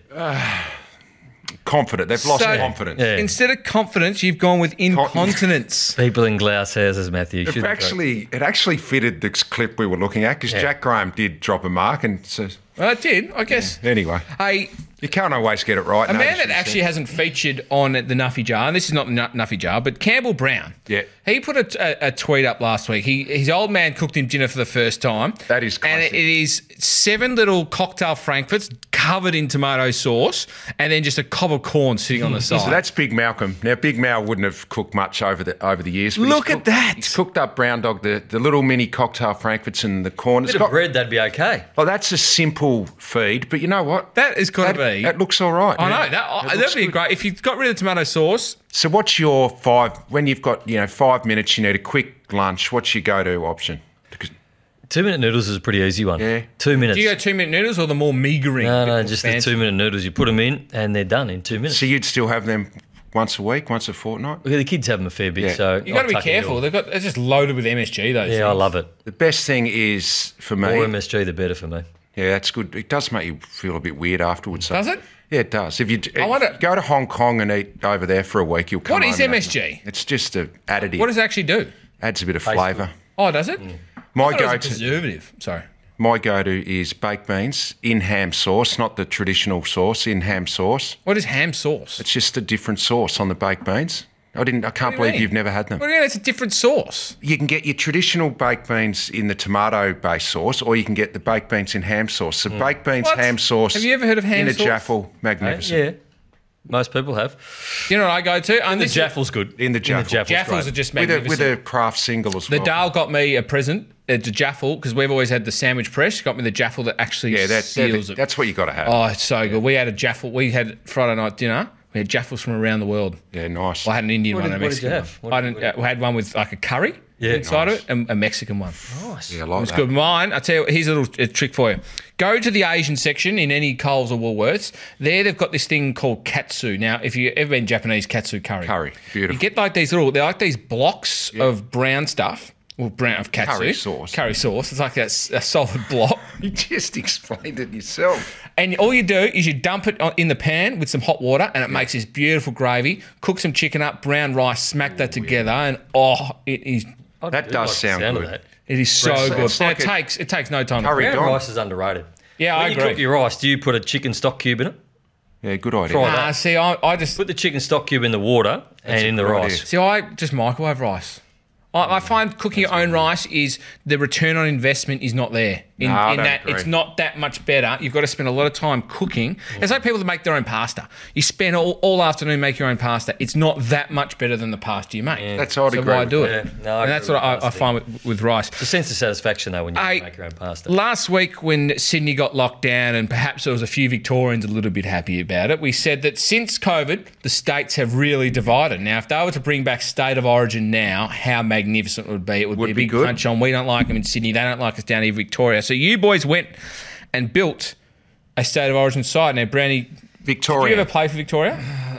Confident. They've lost So- confidence. Yeah. Instead of confidence, you've gone with incontinence. People in glass houses, Matthew. It shouldn't actually, it actually fitted this clip we were looking at because Yeah. Jack Graham did drop a mark, and so Well, it did, I guess. anyway, Hey, you can't always get it right. a no, man this that is- actually hasn't featured on the Nuffy Jar, and this is not the Nu- Nuffy Jar, but Campbell Brown. Yeah. He put a, a, a tweet up last week. He His old man cooked him dinner for the first time. That is And it, classic. it is seven little cocktail frankfurts covered in tomato sauce and then just a cob of corn sitting on the side. So that's Big Malcolm. Now, Big Mal wouldn't have cooked much over the over the years. but he's Look at cooked- that. He's cooked up brown dog, the, the little mini cocktail frankfurts and the corn. It's Bit of got, bread, that'd be okay. well, that's a simple feed, but you know what? That is got to That, be. that looks all right. I know. Yeah. That, That that'd looks be good. great. If you've got rid of the tomato sauce, So what's your five, when you've got, you know, five minutes, you need a quick lunch, what's your go-to option? Because Two minute noodles is a pretty easy one. Yeah. Two minutes. do you go two minute noodles or the more meagering? no, bit no, more just fancy? the two minute noodles. You put them in and they're done in two minutes. So you'd still have them once a week, once a fortnight? Look, the kids have them a fair bit, Yeah. so You got I'll to be tuck it into careful. them. They've got they're just loaded with M S G. Those. Yeah, I things. love it. The best thing is, for me, More M S G, the better for me. yeah, that's good. It does make you feel a bit weird afterwards. so- Does it? Yeah, it does. If you I wonder- if you go to Hong Kong and eat over there for a week, you'll come What is home and M S G? It's just a additive. What does it actually do? Adds a bit of Tastes flavour. Oh, does it? My I thought it was a go-to, preservative. Sorry. my go-to is baked beans in ham sauce, not the traditional sauce, in ham sauce. What is ham sauce? It's just a different sauce on the baked beans. I didn't. I can't What do you believe mean? you've never had them. What do you mean? It's a different sauce. You can get your traditional baked beans in the tomato-based sauce, or you can get the baked beans in ham sauce. So baked beans, What? ham sauce. Have you ever heard of ham in a sauce? jaffle, magnificent. Yeah, most people have. You know what I go to? And The this- Jaffel's good. In the jaffle. Jaffel's Jaffles great. are just With a, magnificent. with a craft single as the well. Dale got me a present at the Jaffle because we've always had the sandwich press. Got me the Jaffle that actually Yeah, that, seals that, it. that's what you got to have. Oh, it's so good. We had a Jaffle. We had Friday night dinner. We had Jaffles from around the world. Yeah, nice. Well, I had an Indian What one did- and a what did you Mexican have? one. What I did- didn't, what uh, we had one with like a curry Yeah, inside nice. of it and a Mexican one. Nice. yeah, I like It's that. good. Mine, I tell you, here's a little a trick for you. Go to the Asian section in any Coles or Woolworths. There, they've got this thing called katsu. Now, if you've ever been Japanese, katsu curry. Curry, beautiful. You get like these little, they're like these blocks of brown stuff. Well, brown of katsu. Curry sauce. Curry sauce. It's like a, s- a solid block. You just explained it yourself. And all you do is you dump it on- in the pan with some hot water and it makes this beautiful gravy. Cook some chicken up, brown rice, smack that together, and oh, it is I That do does like the sound sound of good. that. it is so It's- good. it's And like it a takes it takes no time to curry cook. Brown dog. rice is underrated. Yeah, when I you agree. cook your rice, do you put a chicken stock cube in it? Yeah, good idea. Try Nah, that. see, I, I just Put the chicken stock cube in the water and a in the good rice. idea. see, I just microwave rice. I, I find cooking your own rice is the return on investment is not there. In, No, I in don't that, agree. it's not that much better. You've got to spend a lot of time cooking. It's like people that make their own pasta. You spend all, all afternoon making your own pasta. It's not that much better than the pasta you make. That's I'd so agree why with do that. it? Yeah, no, I and that's agree what I, with I pasta. find with, with rice. It's a sense of satisfaction though when you I- make your own pasta. Last week, when Sydney got locked down, and perhaps there was a few Victorians a little bit happy about it, we said that since COVID, the states have really divided. Now, if they were to bring back state of origin now, how magnificent it would be! It would, Would be a be big good. punch on. We don't like them in Sydney; they don't like us down here in Victoria. So you boys went and built a state of origin side. Now, Brownie, did Victoria. you ever play for Victoria?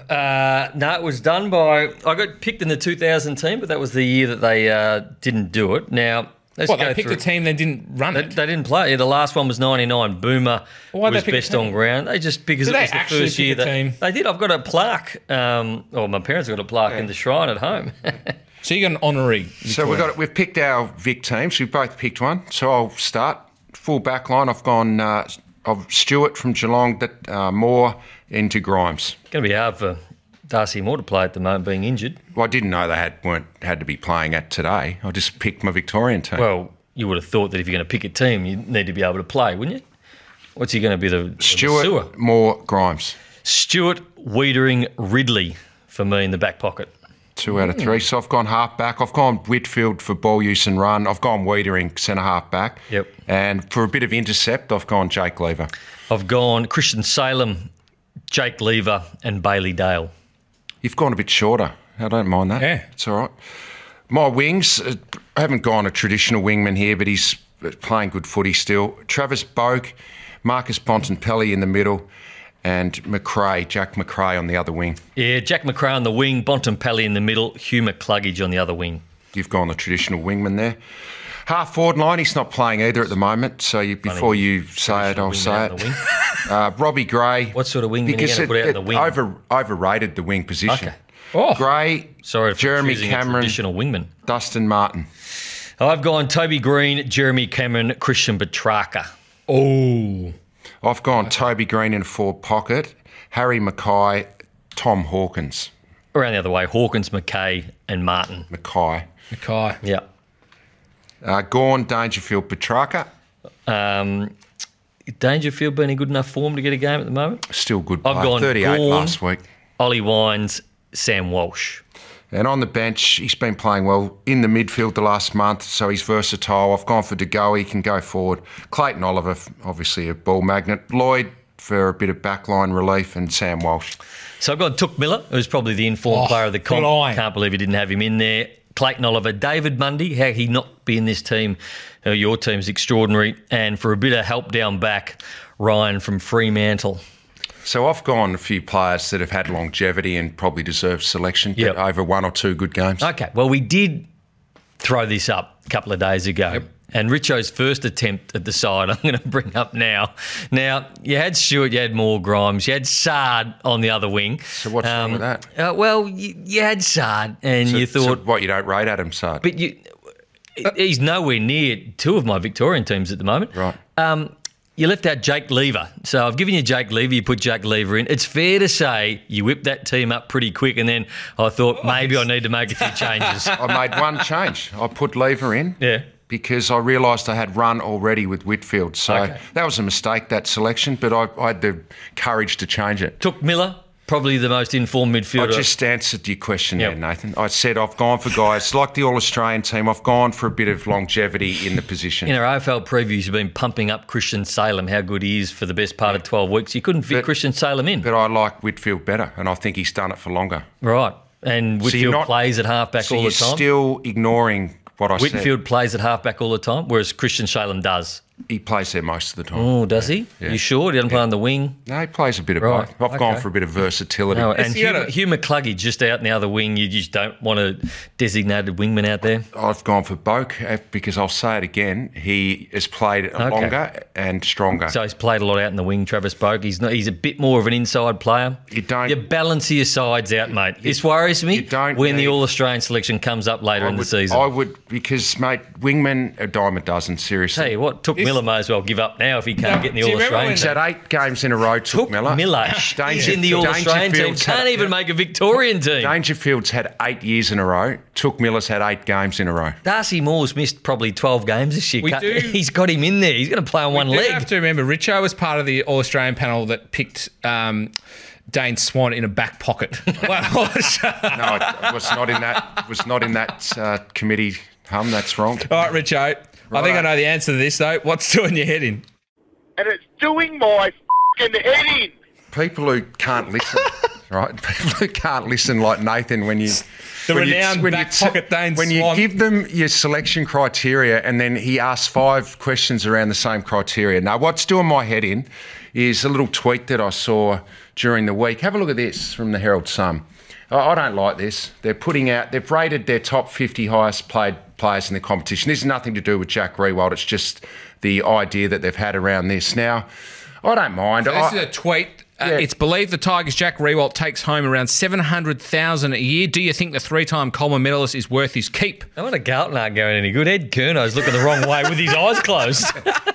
Uh, no, it was done by. I got picked in the two thousand team, but that was the year that they uh, didn't do it. Now, let's What, go they picked through. a team, they didn't run They, it. they didn't play. Yeah, the last one was ninety-nine. Boomer Why'd they was pick a best team? on ground. They just because Did it they was the actually first pick year a that team? they did. I've got a plaque. Um, or my parents got a plaque in the shrine at home. So you got an honorary. So we've got we've picked our Vic teams. We've both picked one. So I'll start full back line. I've gone uh, of Stewart from Geelong, that uh, Moore into Grimes. Going to be hard for Darcy Moore to play at the moment, being injured. Well, I didn't know they had weren't had to be playing at today. I just picked my Victorian team. Well, you would have thought that if you're going to pick a team, you need to be able to play, wouldn't you? What's he going to be? The, the Stewart, sewer? Moore, Grimes. Stewart, Wiedering, Ridley for me in the back pocket. Two out of three. So I've gone half back. I've gone Whitfield for ball use and run. I've gone Wiedering centre half back. Yep. And for a bit of intercept, I've gone Jake Lever. I've gone Christian Salem, Jake Lever, and Bailey Dale. You've gone a bit shorter. I don't mind that. Yeah. It's all right. My wings, uh, I haven't gone a traditional wingman here, but he's playing good footy still. Travis Boak, Marcus Bontempelli in the middle, and McRae, Jack McRae on the other wing. Yeah, Jack McRae on the wing, Bontempelli in the middle, Hugh McCluggage on the other wing. You've gone the traditional wingman there. Half forward line, he's not playing either at the moment. So you, before you say it, I'll say it. Uh, Robbie Gray. What sort of wingman are you going to put out in the wing? Over, overrated the wing position. Okay. Oh. Gray, Sorry for Jeremy choosing a Cameron, traditional wingman. Dustin Martin. I've gone Toby Green, Jeremy Cameron, Christian Petrarca. Oh. I've gone Toby Green in a forward pocket, Harry Mackay, Tom Hawkins. Around the other way, Hawkins, McKay and Martin. Mackay. Mackay. Yeah. Uh, Gawn, Dangerfield, Petrarca. Um, Dangerfield been in good enough form to get a game at the moment? Still good I've player. gone thirty-eight Gawn, last week. Ollie Wines, Sam Walsh. And on the bench, he's been playing well in the midfield the last month, so he's versatile. I've gone for De Goey, he can go forward. Clayton Oliver, obviously a ball magnet. Lloyd for a bit of backline relief, and Sam Walsh. So I've got Took Miller, who's probably the informed Oh, player of the comp. good eye. Can't believe he didn't have him in there. Clayton Oliver, David Mundy, how he not be in this team? Uh, your team's extraordinary. And for a bit of help down back, Ryan from Fremantle. So I've gone a few players that have had longevity and probably deserve selection, but Yep. over one or two good games. Okay, well, we did throw this up a couple of days ago. Yep. And Richo's first attempt at the side, I'm going to bring up now. Now, you had Stewart, you had Moore Grimes, you had Sard on the other wing. So what's wrong with that? Uh, well, you, you had Sard, and So- you so thought, what, you don't rate Adam Sard? but you, he's nowhere near two of my Victorian teams at the moment. Right. Um, you left out Jake Lever. So I've given you Jake Lever, you put Jake Lever in. It's fair to say you whipped that team up pretty quick, and then I thought maybe I need to make a few changes. I made one change. I put Lever in. Yeah. Because I realised I had run already with Whitfield. So Okay. that was a mistake, that selection, but I, I had the courage to change it. Took Miller, probably the most informed I midfielder. just answered your question Yep. there, Nathan. I said I've gone for guys like the All-Australian team. I've gone for a bit of longevity in the position. In our A F L previews, you've been pumping up Christian Salem, how good he is for the best part of twelve weeks. You couldn't fit But- Christian Salem in. But I like Whitfield better, and I think he's done it for longer. Right. And So you're Whitfield not- plays at halfback So all you're the time. still ignoring what I Whitfield said. plays at halfback all the time, whereas Christian Salem does. He plays there most of the time. Oh, does he? Yeah. You sure? He doesn't play on the wing? No, he plays a bit of Right, both. I've gone okay. for a bit of versatility. No, and you Hugh, gotta- Hugh McCluggage just out in the other wing. You just don't want a designated wingman out there. I've gone for Boak uh, because I'll say it again. He has played longer and stronger. So he's played a lot out in the wing, Travis Boak. He's not, he's a bit more of an inside player. You don't- You balance your sides out, mate. This worries me you don't when the need- All-Australian selection comes up later I in would, the season. I would, because, mate, wingmen a dime a dozen, seriously. Tell you what, Took Miller may as well give up now if he can't get in the do you remember All-Australian when He's team. had eight games in a row, Took, Took Miller. Miller. Danger- He's in the All-Australian team. Dangerfield's had- Can't even make a Victorian team. Dangerfield's had eight years in a row. Took Miller's had eight games in a row. Darcy Moore's missed probably twelve games this year. We Can't- do- He's got him in there. He's going to play on one You leg. have to remember, Richo was part of the All-Australian panel that picked um, Dane Swan in a back pocket. Well, No, it was not in that. Was not in that uh, committee. Hum, that's wrong. all right, Richo. I think I Righto. know the answer to this, though. What's doing your head in? And it's doing my f***ing head in. People who can't listen, right? People who can't listen, like Nathan, when you The when you- renowned when you back t- pocket Dane when Swan. you give them your selection criteria, and then he asks five questions around the same criteria. Now, what's doing my head in is a little tweet that I saw during the week. Have a look at this from the Herald Sun. I I don't like this. They're putting out. They've rated their top fifty highest played players in the competition. This has nothing to do with Jack Riewoldt. It's just the idea that they've had around this. Now, I don't mind. So this I- is a tweet. Uh, Yeah. It's believed the Tigers' Jack Riewoldt takes home around seven hundred thousand dollars a year. Do you think the three-time Coleman medalist is worth his keep? I want a Galton aren't going any good. Ed Kerno's looking the wrong way with his eyes closed.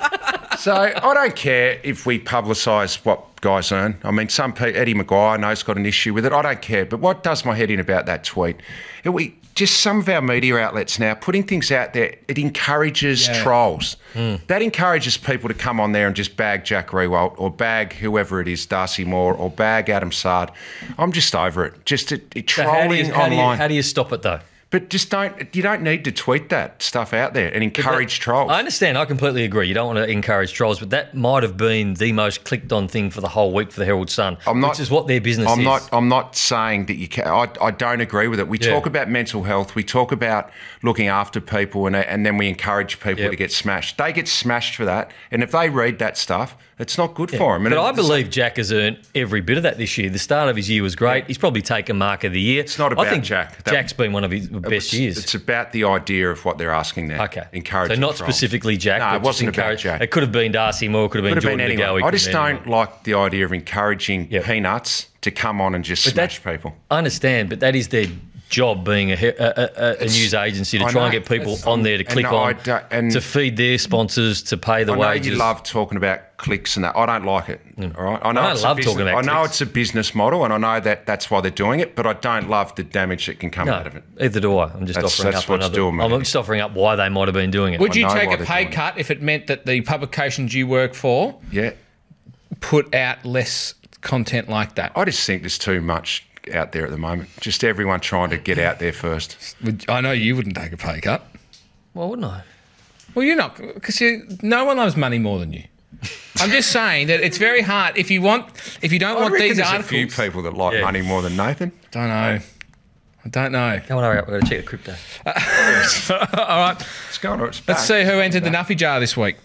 So I don't care if we publicise what guys earn. I mean, some people, Eddie Maguire, I know, has got an issue with it. I don't care. But what does my head in about that tweet? It, we just some of our media outlets now putting things out there. It encourages Yeah. trolls. That encourages people to come on there and just bag Jack Riewoldt or bag whoever it is, Darcy Moore, or bag Adam Sard. I'm just over it. Just it, it So how do, trolling you, how, do you, online. how do you stop it, though? But just don't. You don't need to tweet that stuff out there and encourage trolls. I understand. I completely agree. You don't want to encourage trolls, but that might have been the most clicked on thing for the whole week for the Herald Sun, I'm not, which is what their business I'm is. not. I'm not saying that you can. I, I don't agree with it. We Yeah. talk about mental health. We talk about looking after people, and and then we encourage people Yep. to get smashed. They get smashed for that, and if they read that stuff It's not good for him. And But I it's- believe Jack has earned every bit of that this year. The start of his year was great. He's probably taken mark of the year. It's not I about think Jack. That- Jack's been one of his it best was- years. It's about the idea of what they're asking there. Okay. Encouraging. So not trials. specifically Jack. No, but it just wasn't about encourage- Jack. It could have been Darcy Moore, could have been Could have Jordan been De anyone. Goey, I could just have been don't anyone. like the idea of encouraging Yep. peanuts to come on and just But smash that- people. I understand, but that is their job, being a, he- a, a, a news agency, to I try and know. get people It's- on there to and click I on, don't- and- to feed their sponsors, to pay the I know wages. you love talking about clicks and that. I don't like it. All right. I know I don't it's a love business- talking about I know clicks. it's a business model, and I know that that's why they're doing it. But I don't love the damage that can come No, out of it. either do I. I'm just That's- offering that's up what's another. doing me. I'm just offering up why they might have been doing it. Would I you know take why a they're pay doing it. cut if it meant that the publications you work for Yeah. put out less content like that? I just think there's too much out there at the moment. Just everyone trying to get out there first. Would- I know you wouldn't take a pay cut. Why wouldn't I? Well, you're not, because you, no one loves money more than you. I'm just saying that it's very hard if you want, if you don't I want reckon these there's articles. a few people that like Yeah. money more than Nathan. Don't know. I don't know. Come on, hurry up. We've got to check the crypto. All right, It's going on its let's back. see who entered the Nuffy jar this week.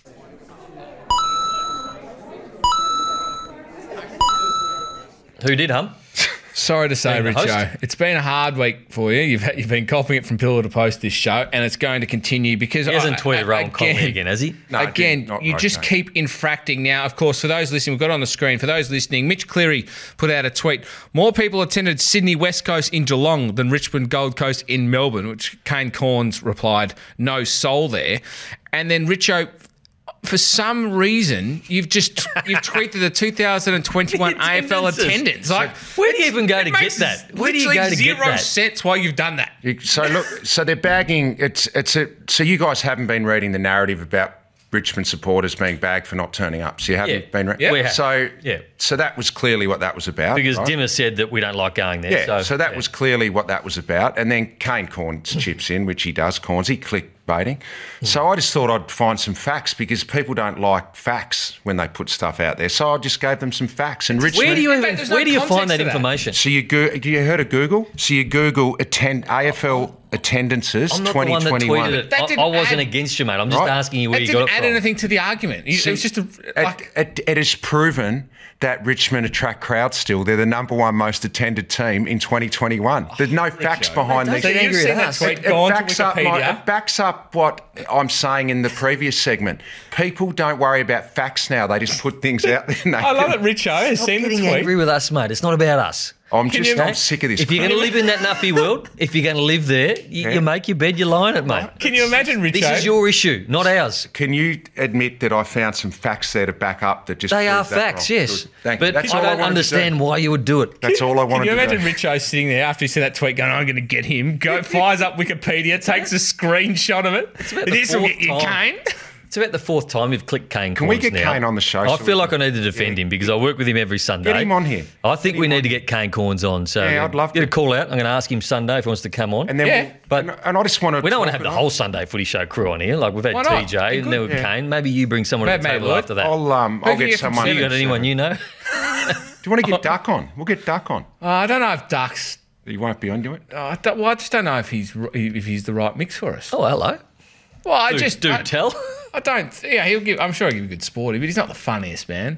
Who did, hum? Sorry to say, Being the Richo, host. it's been a hard week for you. You've you've been copying it from pillar to post this show, and it's going to continue because He hasn't I- tweeted I- Rowan Conley again, has he? No, I Again, did not you like just that. keep infracting. Now, of course, for those listening, we've got it on the screen. For those listening, Mitch Cleary put out a tweet. More people attended Sydney West Coast in Geelong than Richmond Gold Coast in Melbourne, which Kane Corns replied, no soul there. And then Richo, for some reason, you've just you've tweeted the two thousand twenty-one A F L Attendances. attendance. Like, Where do you even go it to get makes that? Where do you literally go to get zero that? sense why you've done that. You- So look, so they're bagging. It's it's a. So you guys haven't been reading the narrative about Richmond supporters being bagged for not turning up. So you haven't Yeah. been. Re- Yeah, we have. So Yeah. So that was clearly what that was about. Because right? Dimmer said that we don't like going there. Yeah. so, So, that yeah. was clearly what that was about. And then Kane Corns chips in, which he does. Corns, he clickbaiting. So I just thought I'd find some facts because people don't like facts when they put stuff out there. So I just gave them some facts. And Richmond. Where do you In even, fact, there's no where do you context find that to that. information? So you go, you heard of Google? So you Google attend A F L attendances I'm not twenty the one that twenty-one. tweeted it. That I, didn't I wasn't add- against you, mate. I'm just Right. asking you where It you got didn't it add from. anything to the argument. You- it was just a, like, it, it, it is proven that Richmond attract crowds still. They're the number one most attended team in twenty twenty-one. There's no facts behind Don't this. get You've angry seen at that us. tweet. It, Go on it to backs up my, Wikipedia. it backs up what I'm saying in the previous segment. People don't worry about facts now. They just put things out there. Nathan. I love it, Richo has Stop seen the getting tweet. angry with us, mate. It's not about us. I'm Can just you- I'm sick of this. If you're going to live in that nuffy world, if you're going to live there, you, Yeah. you make your bed, you lie in it, mate. Can you imagine, Richo? This is your issue, not ours. Can you admit that I found some facts there to back up that just They prove are that facts, wrong? yes. Good. Thank you. But That's I all don't wanted to understand do. why you would do it. That's all I Can wanted you to imagine do. Richo sitting there after he said that tweet going, I'm going to get him, go fires up Wikipedia, takes a screenshot of it. about the This will fourth get you, time. Kane. It's about the fourth time you've clicked Kane Can we Corns get now. Kane on the show I so feel we like I can- need to defend him because I work with him every Sunday. Get him on here. I think Get we him need on to get Kane Corns on. So Yeah, I'd love get to. a call out. I'm going to ask him Sunday if he wants to come on. And then Yeah. we'll, But and, and I just want to. we don't want to have the whole Sunday footy show crew on here. Like we've had Why not? T J Be and then good. with Yeah. Kane. Maybe you bring someone to Maybe the table Lloyd. after that. I'll um I'll Who can get you get from someone. you Sydney? got anyone you know? Do you want to get Duck on? We'll get Duck on. Oh, I don't know if Ducks. He won't be onto it. Oh, I, don't, well, I just don't know if he's if he's the right mix for us. Oh, hello. Well, I Do, just do I, tell. I don't. Yeah, he'll give. I'm sure he'll give a good sporty, but he's not the funniest man.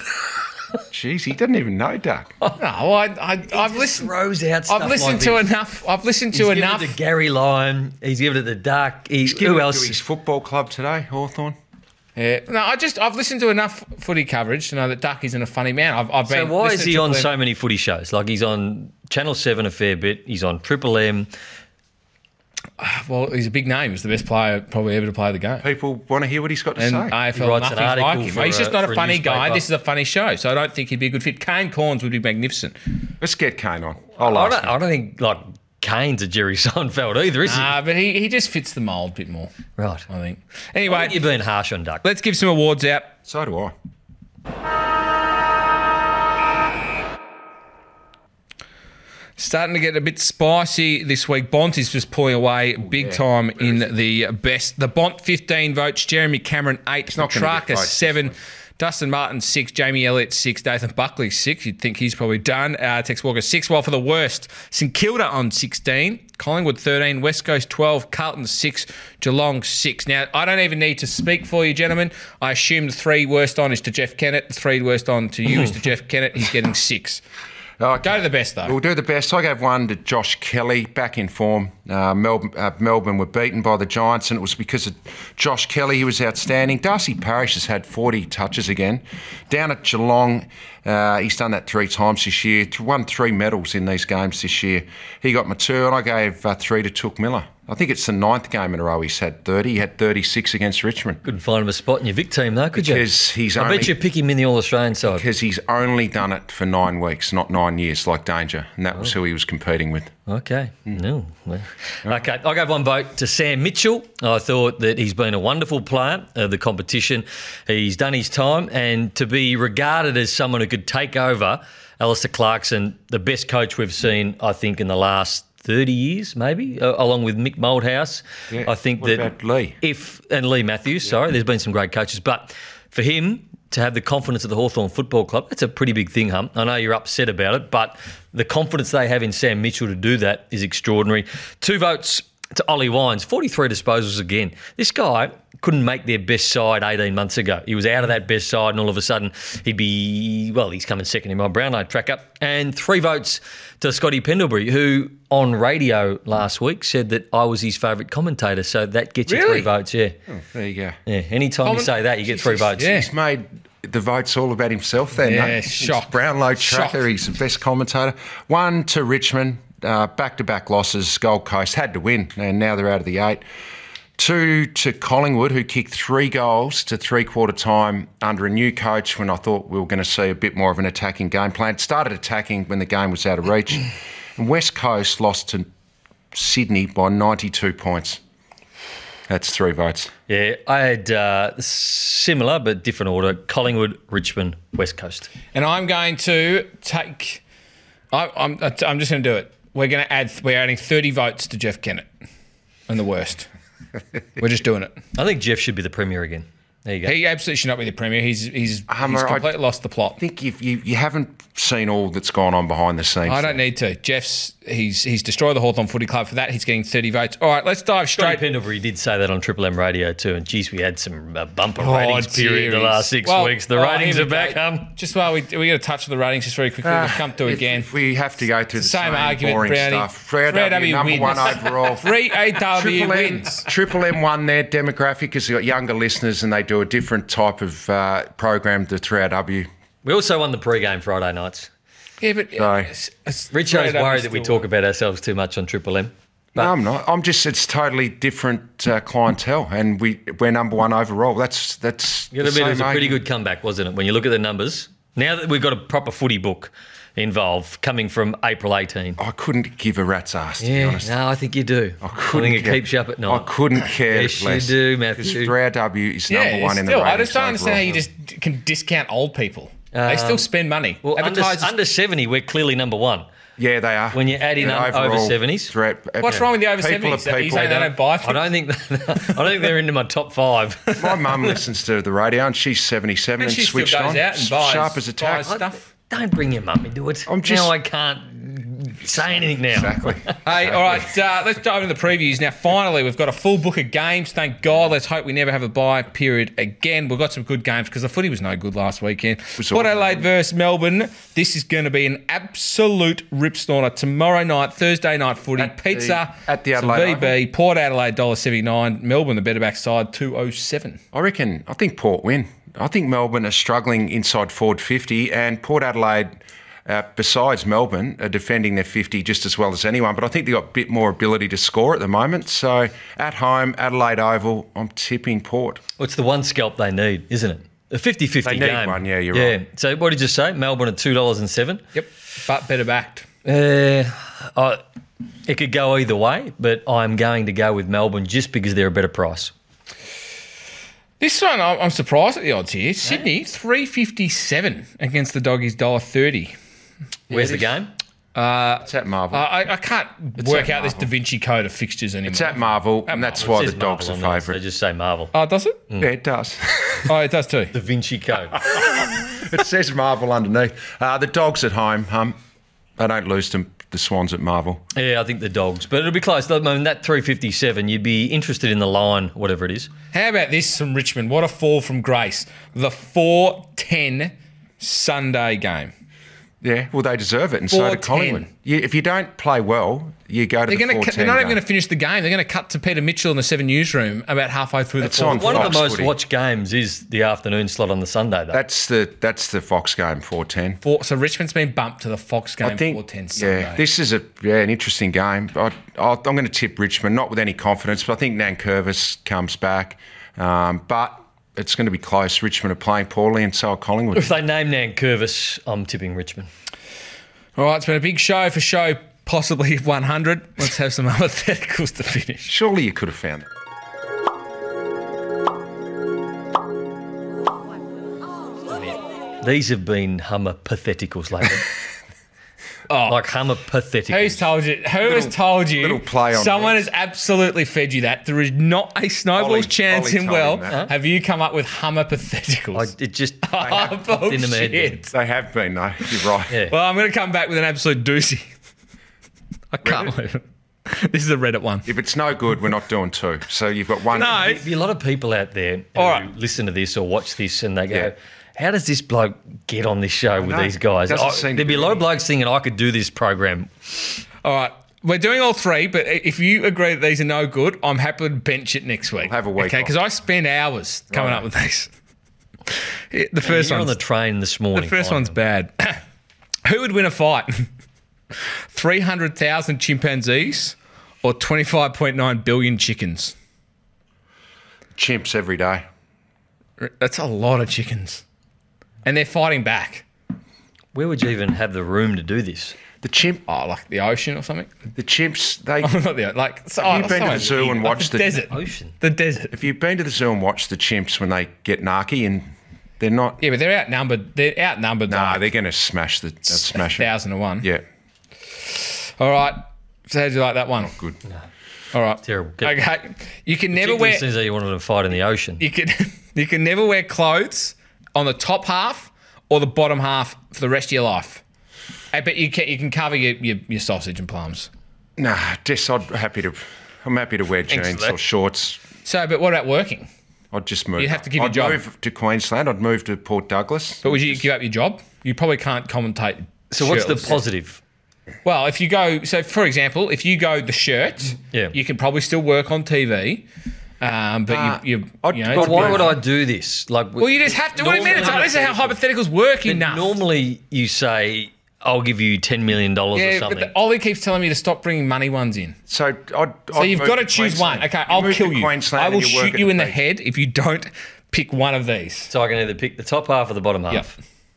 Jeez, he doesn't even know Duck. No, well, I, I, I've listened. Throws out stuff I've listened like to this. enough. I've listened He's to given enough. it to Gary Lyon. He's given it to Duck. He's, Give who it else? to his football club today, Hawthorn. Yeah. No, I just I've listened to enough footy coverage to know that Duck isn't a funny man. I've, I've So been. why is listening he to on Triple so M. many footy shows? Like he's on Channel seven a fair bit. He's on Triple M. Well, he's a big name. He's the best player probably ever to play the game. People want to hear what he's got to And say. A F He L, writes an nothing's like article him. for He's just a- not for a a funny guy. newspaper. This is a funny show, so I don't think he'd be a good fit. Kane Corns would be magnificent. Let's get Kane on. I'll I ask don't, him. I don't think like Kane's a Jerry Seinfeld either, is he? Uh, but he, he just fits the mould a bit more, Right. I think. I Anyway, think you're being harsh on Duck. let's give some awards out. So do I. Starting to get a bit spicy this week. Bont is just pulling away big time in the best. The Bont fifteen votes, Jeremy Cameron eight, not gonna get Petrarca votes this seven, Dustin Martin, six. Jamie Elliott, six. Nathan Buckley, six. You'd think he's probably done. Uh, Tex Walker, six. While for the worst, St Kilda on sixteen. Collingwood, thirteen. West Coast, twelve. Carlton, six. Geelong, six. Now, I don't even need to speak for you, gentlemen. I assume the three worst on is to Jeff Kennett. The three worst on to you is to Jeff Kennett. He's getting six. Okay. Go to the best, though. We'll do the best. I gave one to Josh Kelly, back in form. Uh, Melbourne, uh, Melbourne were beaten by the Giants, and it was because of Josh Kelly. He was outstanding. Darcy Parish has had forty touches again. Down at Geelong, uh, he's done that three times this year. Won three medals in these games this year. He got my two, and I gave uh, three to Took Miller. I think it's the ninth game in a row he's had thirty. He had thirty-six against Richmond. Couldn't find him a spot in your Vic team, though, could you? Because he's I only, bet you pick him in the All-Australian side. Because he's only done it for nine weeks, not nine years, like Danger, and that was who he was competing with. Okay. No. Well, okay. I gave one vote to Sam Mitchell. I thought that he's been a wonderful player of the competition. He's done his time, and to be regarded as someone who could take over Alistair Clarkson, the best coach we've seen, I think, in the last thirty years, maybe, uh, along with Mick Moldhouse. Yeah. I think what that about Lee? if and Lee Matthews, yeah. sorry, there's been some great coaches, but for him to have the confidence of the Hawthorn Football Club, that's a pretty big thing, Hum. I know you're upset about it, but the confidence they have in Sam Mitchell to do that is extraordinary. Two votes to Ollie Wines, forty-three disposals again. This guy couldn't make their best side eighteen months ago. He was out of that best side, and all of a sudden he'd be, well, he's coming second in my Brownlow tracker. And three votes to Scotty Pendlebury, who on radio last week said that I was his favourite commentator. So that gets you Really? three votes, yeah. Oh, there you go. Yeah, anytime Comment- you say that, you get three votes. Yeah. He's made the votes all about himself then. Yeah, no? shock. He's Brownlow Shock. tracker, he's the best commentator. One to Richmond, uh, back-to-back losses, Gold Coast had to win, and now they're out of the eight. Two to Collingwood, who kicked three goals to three-quarter time under a new coach when I thought we were going to see a bit more of an attacking game plan. Started attacking when the game was out of reach. And West Coast lost to Sydney by ninety-two points. That's three votes. Yeah, I had uh, similar but different order, Collingwood, Richmond, West Coast. And I'm going to take... I, I'm, I'm just going to do it. We're going to add... We're adding thirty votes to Jeff Kennett and the worst. We're just doing it. I think Jeff should be the Premier again. There you go. He absolutely should not be the Premier. He's he's, Hummer, he's I- completely lost the plot. I think you've, you you haven't seen all that's gone on behind the scenes. I don't need to. Jeff's he's he's destroyed the Hawthorn Footy Club for that. He's getting thirty votes. All right, let's dive Scotty straight. Pendlebury did say that on Triple M Radio too, and geez, we had some uh, bumper Oh, ratings period the dearies. last six Well, weeks. The oh, ratings here are we back. go. Um, Just while we we got to touch on the ratings just very quickly. Ah, We'll come to if- again. if we have to go through the Same same, argument, boring Brownie. stuff. Fred Fred W, W number wins. one overall. Three A W Triple M, wins. Triple M won their demographic because they've got younger listeners and they do a different type of uh, program to three A W. we also won the pre-game Friday nights. Yeah, but So- it's, it's Richo's three A W worried that we still talk about ourselves too much on Triple M. No, I'm not. I'm just, it's totally different uh, clientele and we, we're number one overall. That's, that's You got to the admit it was same a pretty argument. good comeback, wasn't it? When you look at the numbers. Now that we've got a proper footy book involved coming from April eighteenth. I couldn't give a rat's ass, to be Yeah, honest. no, I think you do. I, couldn't think it care. keeps you up at night. I couldn't care Yes, you less. do, Matthew. Because three A W is Yeah, number one in the still, ratings I just don't understand how overall. you just can discount old people. they still spend money. Well, under, Advertisers. under seventy, we're clearly number one. Yeah, they are. When you add in And un- over overall seventies. threat- What's wrong with the over People are seventies? Are you people. saying they don't buy I food? don't think I don't think they're into my top five. My mum listens to the radio and she's seventy-seven And and, she still switched goes on. out and buys- Sharp as a tack. buys stuff. Don't bring your mum into it. I'm just- now I can't say anything now. Exactly. Hey, all right, uh, let's dive into the previews. Now, finally, we've got a full book of games. Thank God. Let's hope we never have a bye period again. We've got some good games because the footy was no good last weekend. was Port all- Adelaide versus Melbourne. This is going to be an absolute rip snorter. Tomorrow night, Thursday night footy. At the- Pizza at the It's a Adelaide V B. Port Adelaide, one dollar seventy-nine. Melbourne, the better back side, two oh seven. I reckon, I think Port win. I think Melbourne are struggling inside forward fifty and Port Adelaide, uh, besides Melbourne, are defending their fifty just as well as anyone. But I think they've got a bit more ability to score at the moment. So at home, Adelaide Oval, I'm tipping Port. Well, it's the one scalp they need, isn't it? A fifty-fifty They need game. one, yeah, you're yeah. right. So what did you say? Melbourne at two dollars and seven. Yep, but better backed. Uh, I, it could go either way, but I'm going to go with Melbourne just because they're a better price. This one, I'm I'm surprised at the odds here. Sydney, three fifty-seven against the Doggies, one dollar thirty. Where's the game? It's at Marvel. Uh, I, I can't work at out this Da Marvel. Vinci Code of fixtures anymore. it's at Marvel, and that's It why says the Dogs Marvel are on there, so favourite. They just say Marvel. Oh, does it? Yeah, it does. Oh, it does too. Da Vinci Code. It says Marvel underneath. Uh, the Dogs at home, um, they don't lose to the Swans at Marvel. Yeah, I think the Dogs. But it'll be close. I mean, that three fifty-seven, you'd be interested in the line, whatever it is. How about this from Richmond? What a fall from grace. The four ten Sunday game. Yeah, well, they deserve it, and so four do ten. Collingwood. You, if you don't play well, you go to They're the going four to. ten. They're not even game. going to finish the game. They're going to cut to Peter Mitchell in the Seven newsroom about halfway through the It's fourth. on One of Fox the most footy. watched games is the afternoon slot on the Sunday, though. That's the that's the Fox game, four ten. Four, so Richmond's been bumped to the Fox game I think, four ten Sunday. yeah, this is a yeah an interesting game. I, I'll, I'm going to tip Richmond, not with any confidence, but I think Nankervis comes back. Um, but it's going to be close. Richmond are playing poorly, and so are Collingwood. If they name Nankervis, I'm tipping Richmond. All right, it's been a big show for show possibly one hundred. Let's have some hypotheticals to finish. Surely you could have found it. These have been Hummer patheticals lately. Like Hummer patheticals. Who's told you? Who has told you? little play on Someone words. has absolutely fed you that. There is not a snowball's Ollie- chance Ollie in told well. him that. Have you come up with Hummer pathetaicals? I, it just Oh, popped into my head. bullshit. They have been, though. You're right. Yeah. Well, I'm going to come back with an absolute doozy. I can't believe it. This is a Reddit one. If it's no good, we're not doing two. So you've got one. No. There'd be a lot of people out there who All right. listen to this or watch this and they go, Yeah. how does this bloke get on this show with know. these guys? Doesn't I- seem to there'd be a be lot of any- blokes thinking I could do this program. All right. We're doing all three, but if you agree that these are no good, I'm happy to bench it next week. We'll have a week Okay, off. because I spend hours coming Right. up with these. Yeah, The first You're on one's the train this morning. The first fine. one's bad. Who would win a fight? three hundred thousand chimpanzees or twenty-five point nine billion chickens? Chimps every day. That's a lot of chickens. And they're fighting back. Where would you even have the room to do this? The chimp, Oh, like the ocean or something? the chimps. They. Not the like. So, Have you oh, been to somewhere the zoo and big, watched the the- desert? Ocean. The desert. If you've been to the zoo and watched the chimps when they get narky and they're not. Yeah, but they're outnumbered. They're outnumbered. Nah, like they're going to smash the. They'll smash it. thousand to one. Yeah, All right. So how do you like that one? good. All right. Terrible. Okay. You can never Particularly wear. as soon as you wanted to fight in the ocean. You can you can never wear clothes on the top half or the bottom half for the rest of your life. I bet you can you can cover your, your, your sausage and plums. Nah, just I'm happy to. I'm happy to wear for jeans that. or shorts. So, but what about working? I'd just move. You'd have to give your I'd job. move to Queensland. I'd move to Port Douglas. But would you give up your job? You probably can't commentate. So what's the shirtless. positive? Well, if you go, so for example, if you go the shirt, Yeah. you can probably still work on T V. Um, but Uh, you, you, I'd- you know, But it's But a why bit- would I do this? Like, Well, you just have to. What do you mean? It's like, this is how hypotheticals work enough. Normally, you say, "I'll give you ten million dollars or yeah, but something." the, Ollie keeps telling me to stop bringing money ones in. So I'd. So you've got to choose one. Okay, I'll kill you. I will shoot you in the head if you don't pick one of these. so I can either pick the top half or the bottom half. Yep.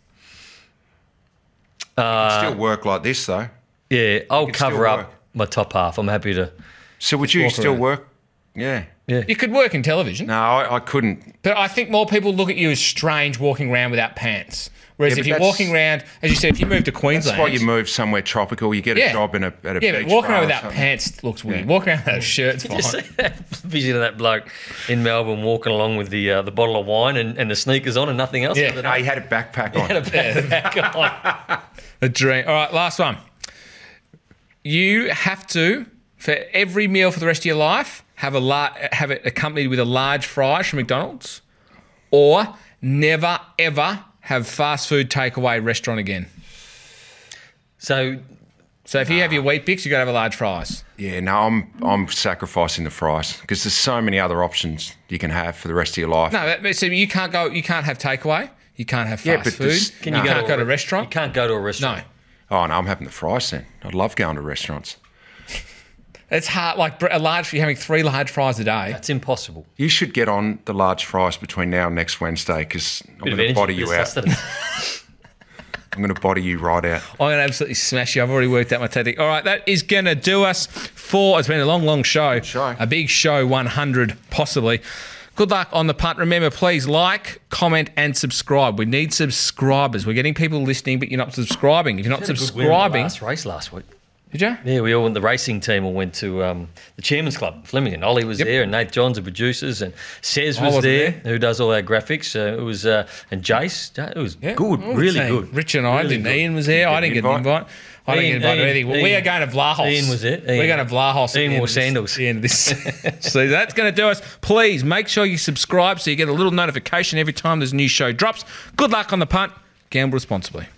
Still work like this though. Yeah, I'll can still cover up work. my top half. I'm happy to. So would you walk still around. work? Yeah. You could work in television, No, I, I couldn't. but I think more people look at you as strange walking around without pants. Whereas Yeah, if but you're that's- walking around, as you said, if you move to That's Queensland, why you move somewhere tropical. You get a Yeah. job in a at a yeah, beach but walking bar around or without something. pants looks weird. Yeah. Walking around without shirts, fine. You see that vision of that bloke in Melbourne walking along with the uh, the bottle of wine and, and the sneakers on and nothing else. Yeah. other No, than he had a backpack on. that. God. A dream. All right, last one. You have to, for every meal for the rest of your life, have a lar- have it accompanied with a large fries from McDonald's, or never ever have fast food takeaway restaurant again. So So if you have your wheat bix, you got to have a large fries. Yeah, no, I'm I'm sacrificing the fries because there's so many other options you can have for the rest of your life. No, that- so you can't go. You can't have takeaway. You can't have fast Yeah, but food. this- You Can you can't go go to to a- a restaurant. you can't go to a restaurant. No. Oh no, I'm having the fries then. I love going to restaurants. It's hard. Like a large, you're having three large fries a day. That's impossible. You should get on the large fries between now and next Wednesday because I'm Bit going of to energy, body bit you of out. sustenance. I'm going to body you right out. I'm going to absolutely smash you. I've already worked out my tactic. All right, that is going to do us for, it's been a long, long show. Show. A big show, one hundred possibly. Good luck on the punt. Remember, please like, comment, and subscribe. We need subscribers. We're getting people listening, but you're not subscribing. If you're not Had a good win in the subscribing, last race last week. did you? Yeah, we all the racing team all went to um, the Chairman's Club, Flemington. Ollie was Yep. there, and Nate Johns, the producers, and Cez I was wasn't there, there. who does all our graphics. Uh, it was uh, and Jace. It was Yeah. good, All the really team. good. Rich and I Really didn't. good. Ian was there. I didn't get an invite? invite. I didn't Ian- get invited to Ian- anything. Well, we Ian- are going to Vlahos. Ian was there. We're Ian. going to Vlahos. at the Ian end wore of this- sandals. the end of this. So that's going to do us. Please make sure you subscribe so you get a little notification every time there's a new show drops. Good luck on the punt. Gamble responsibly.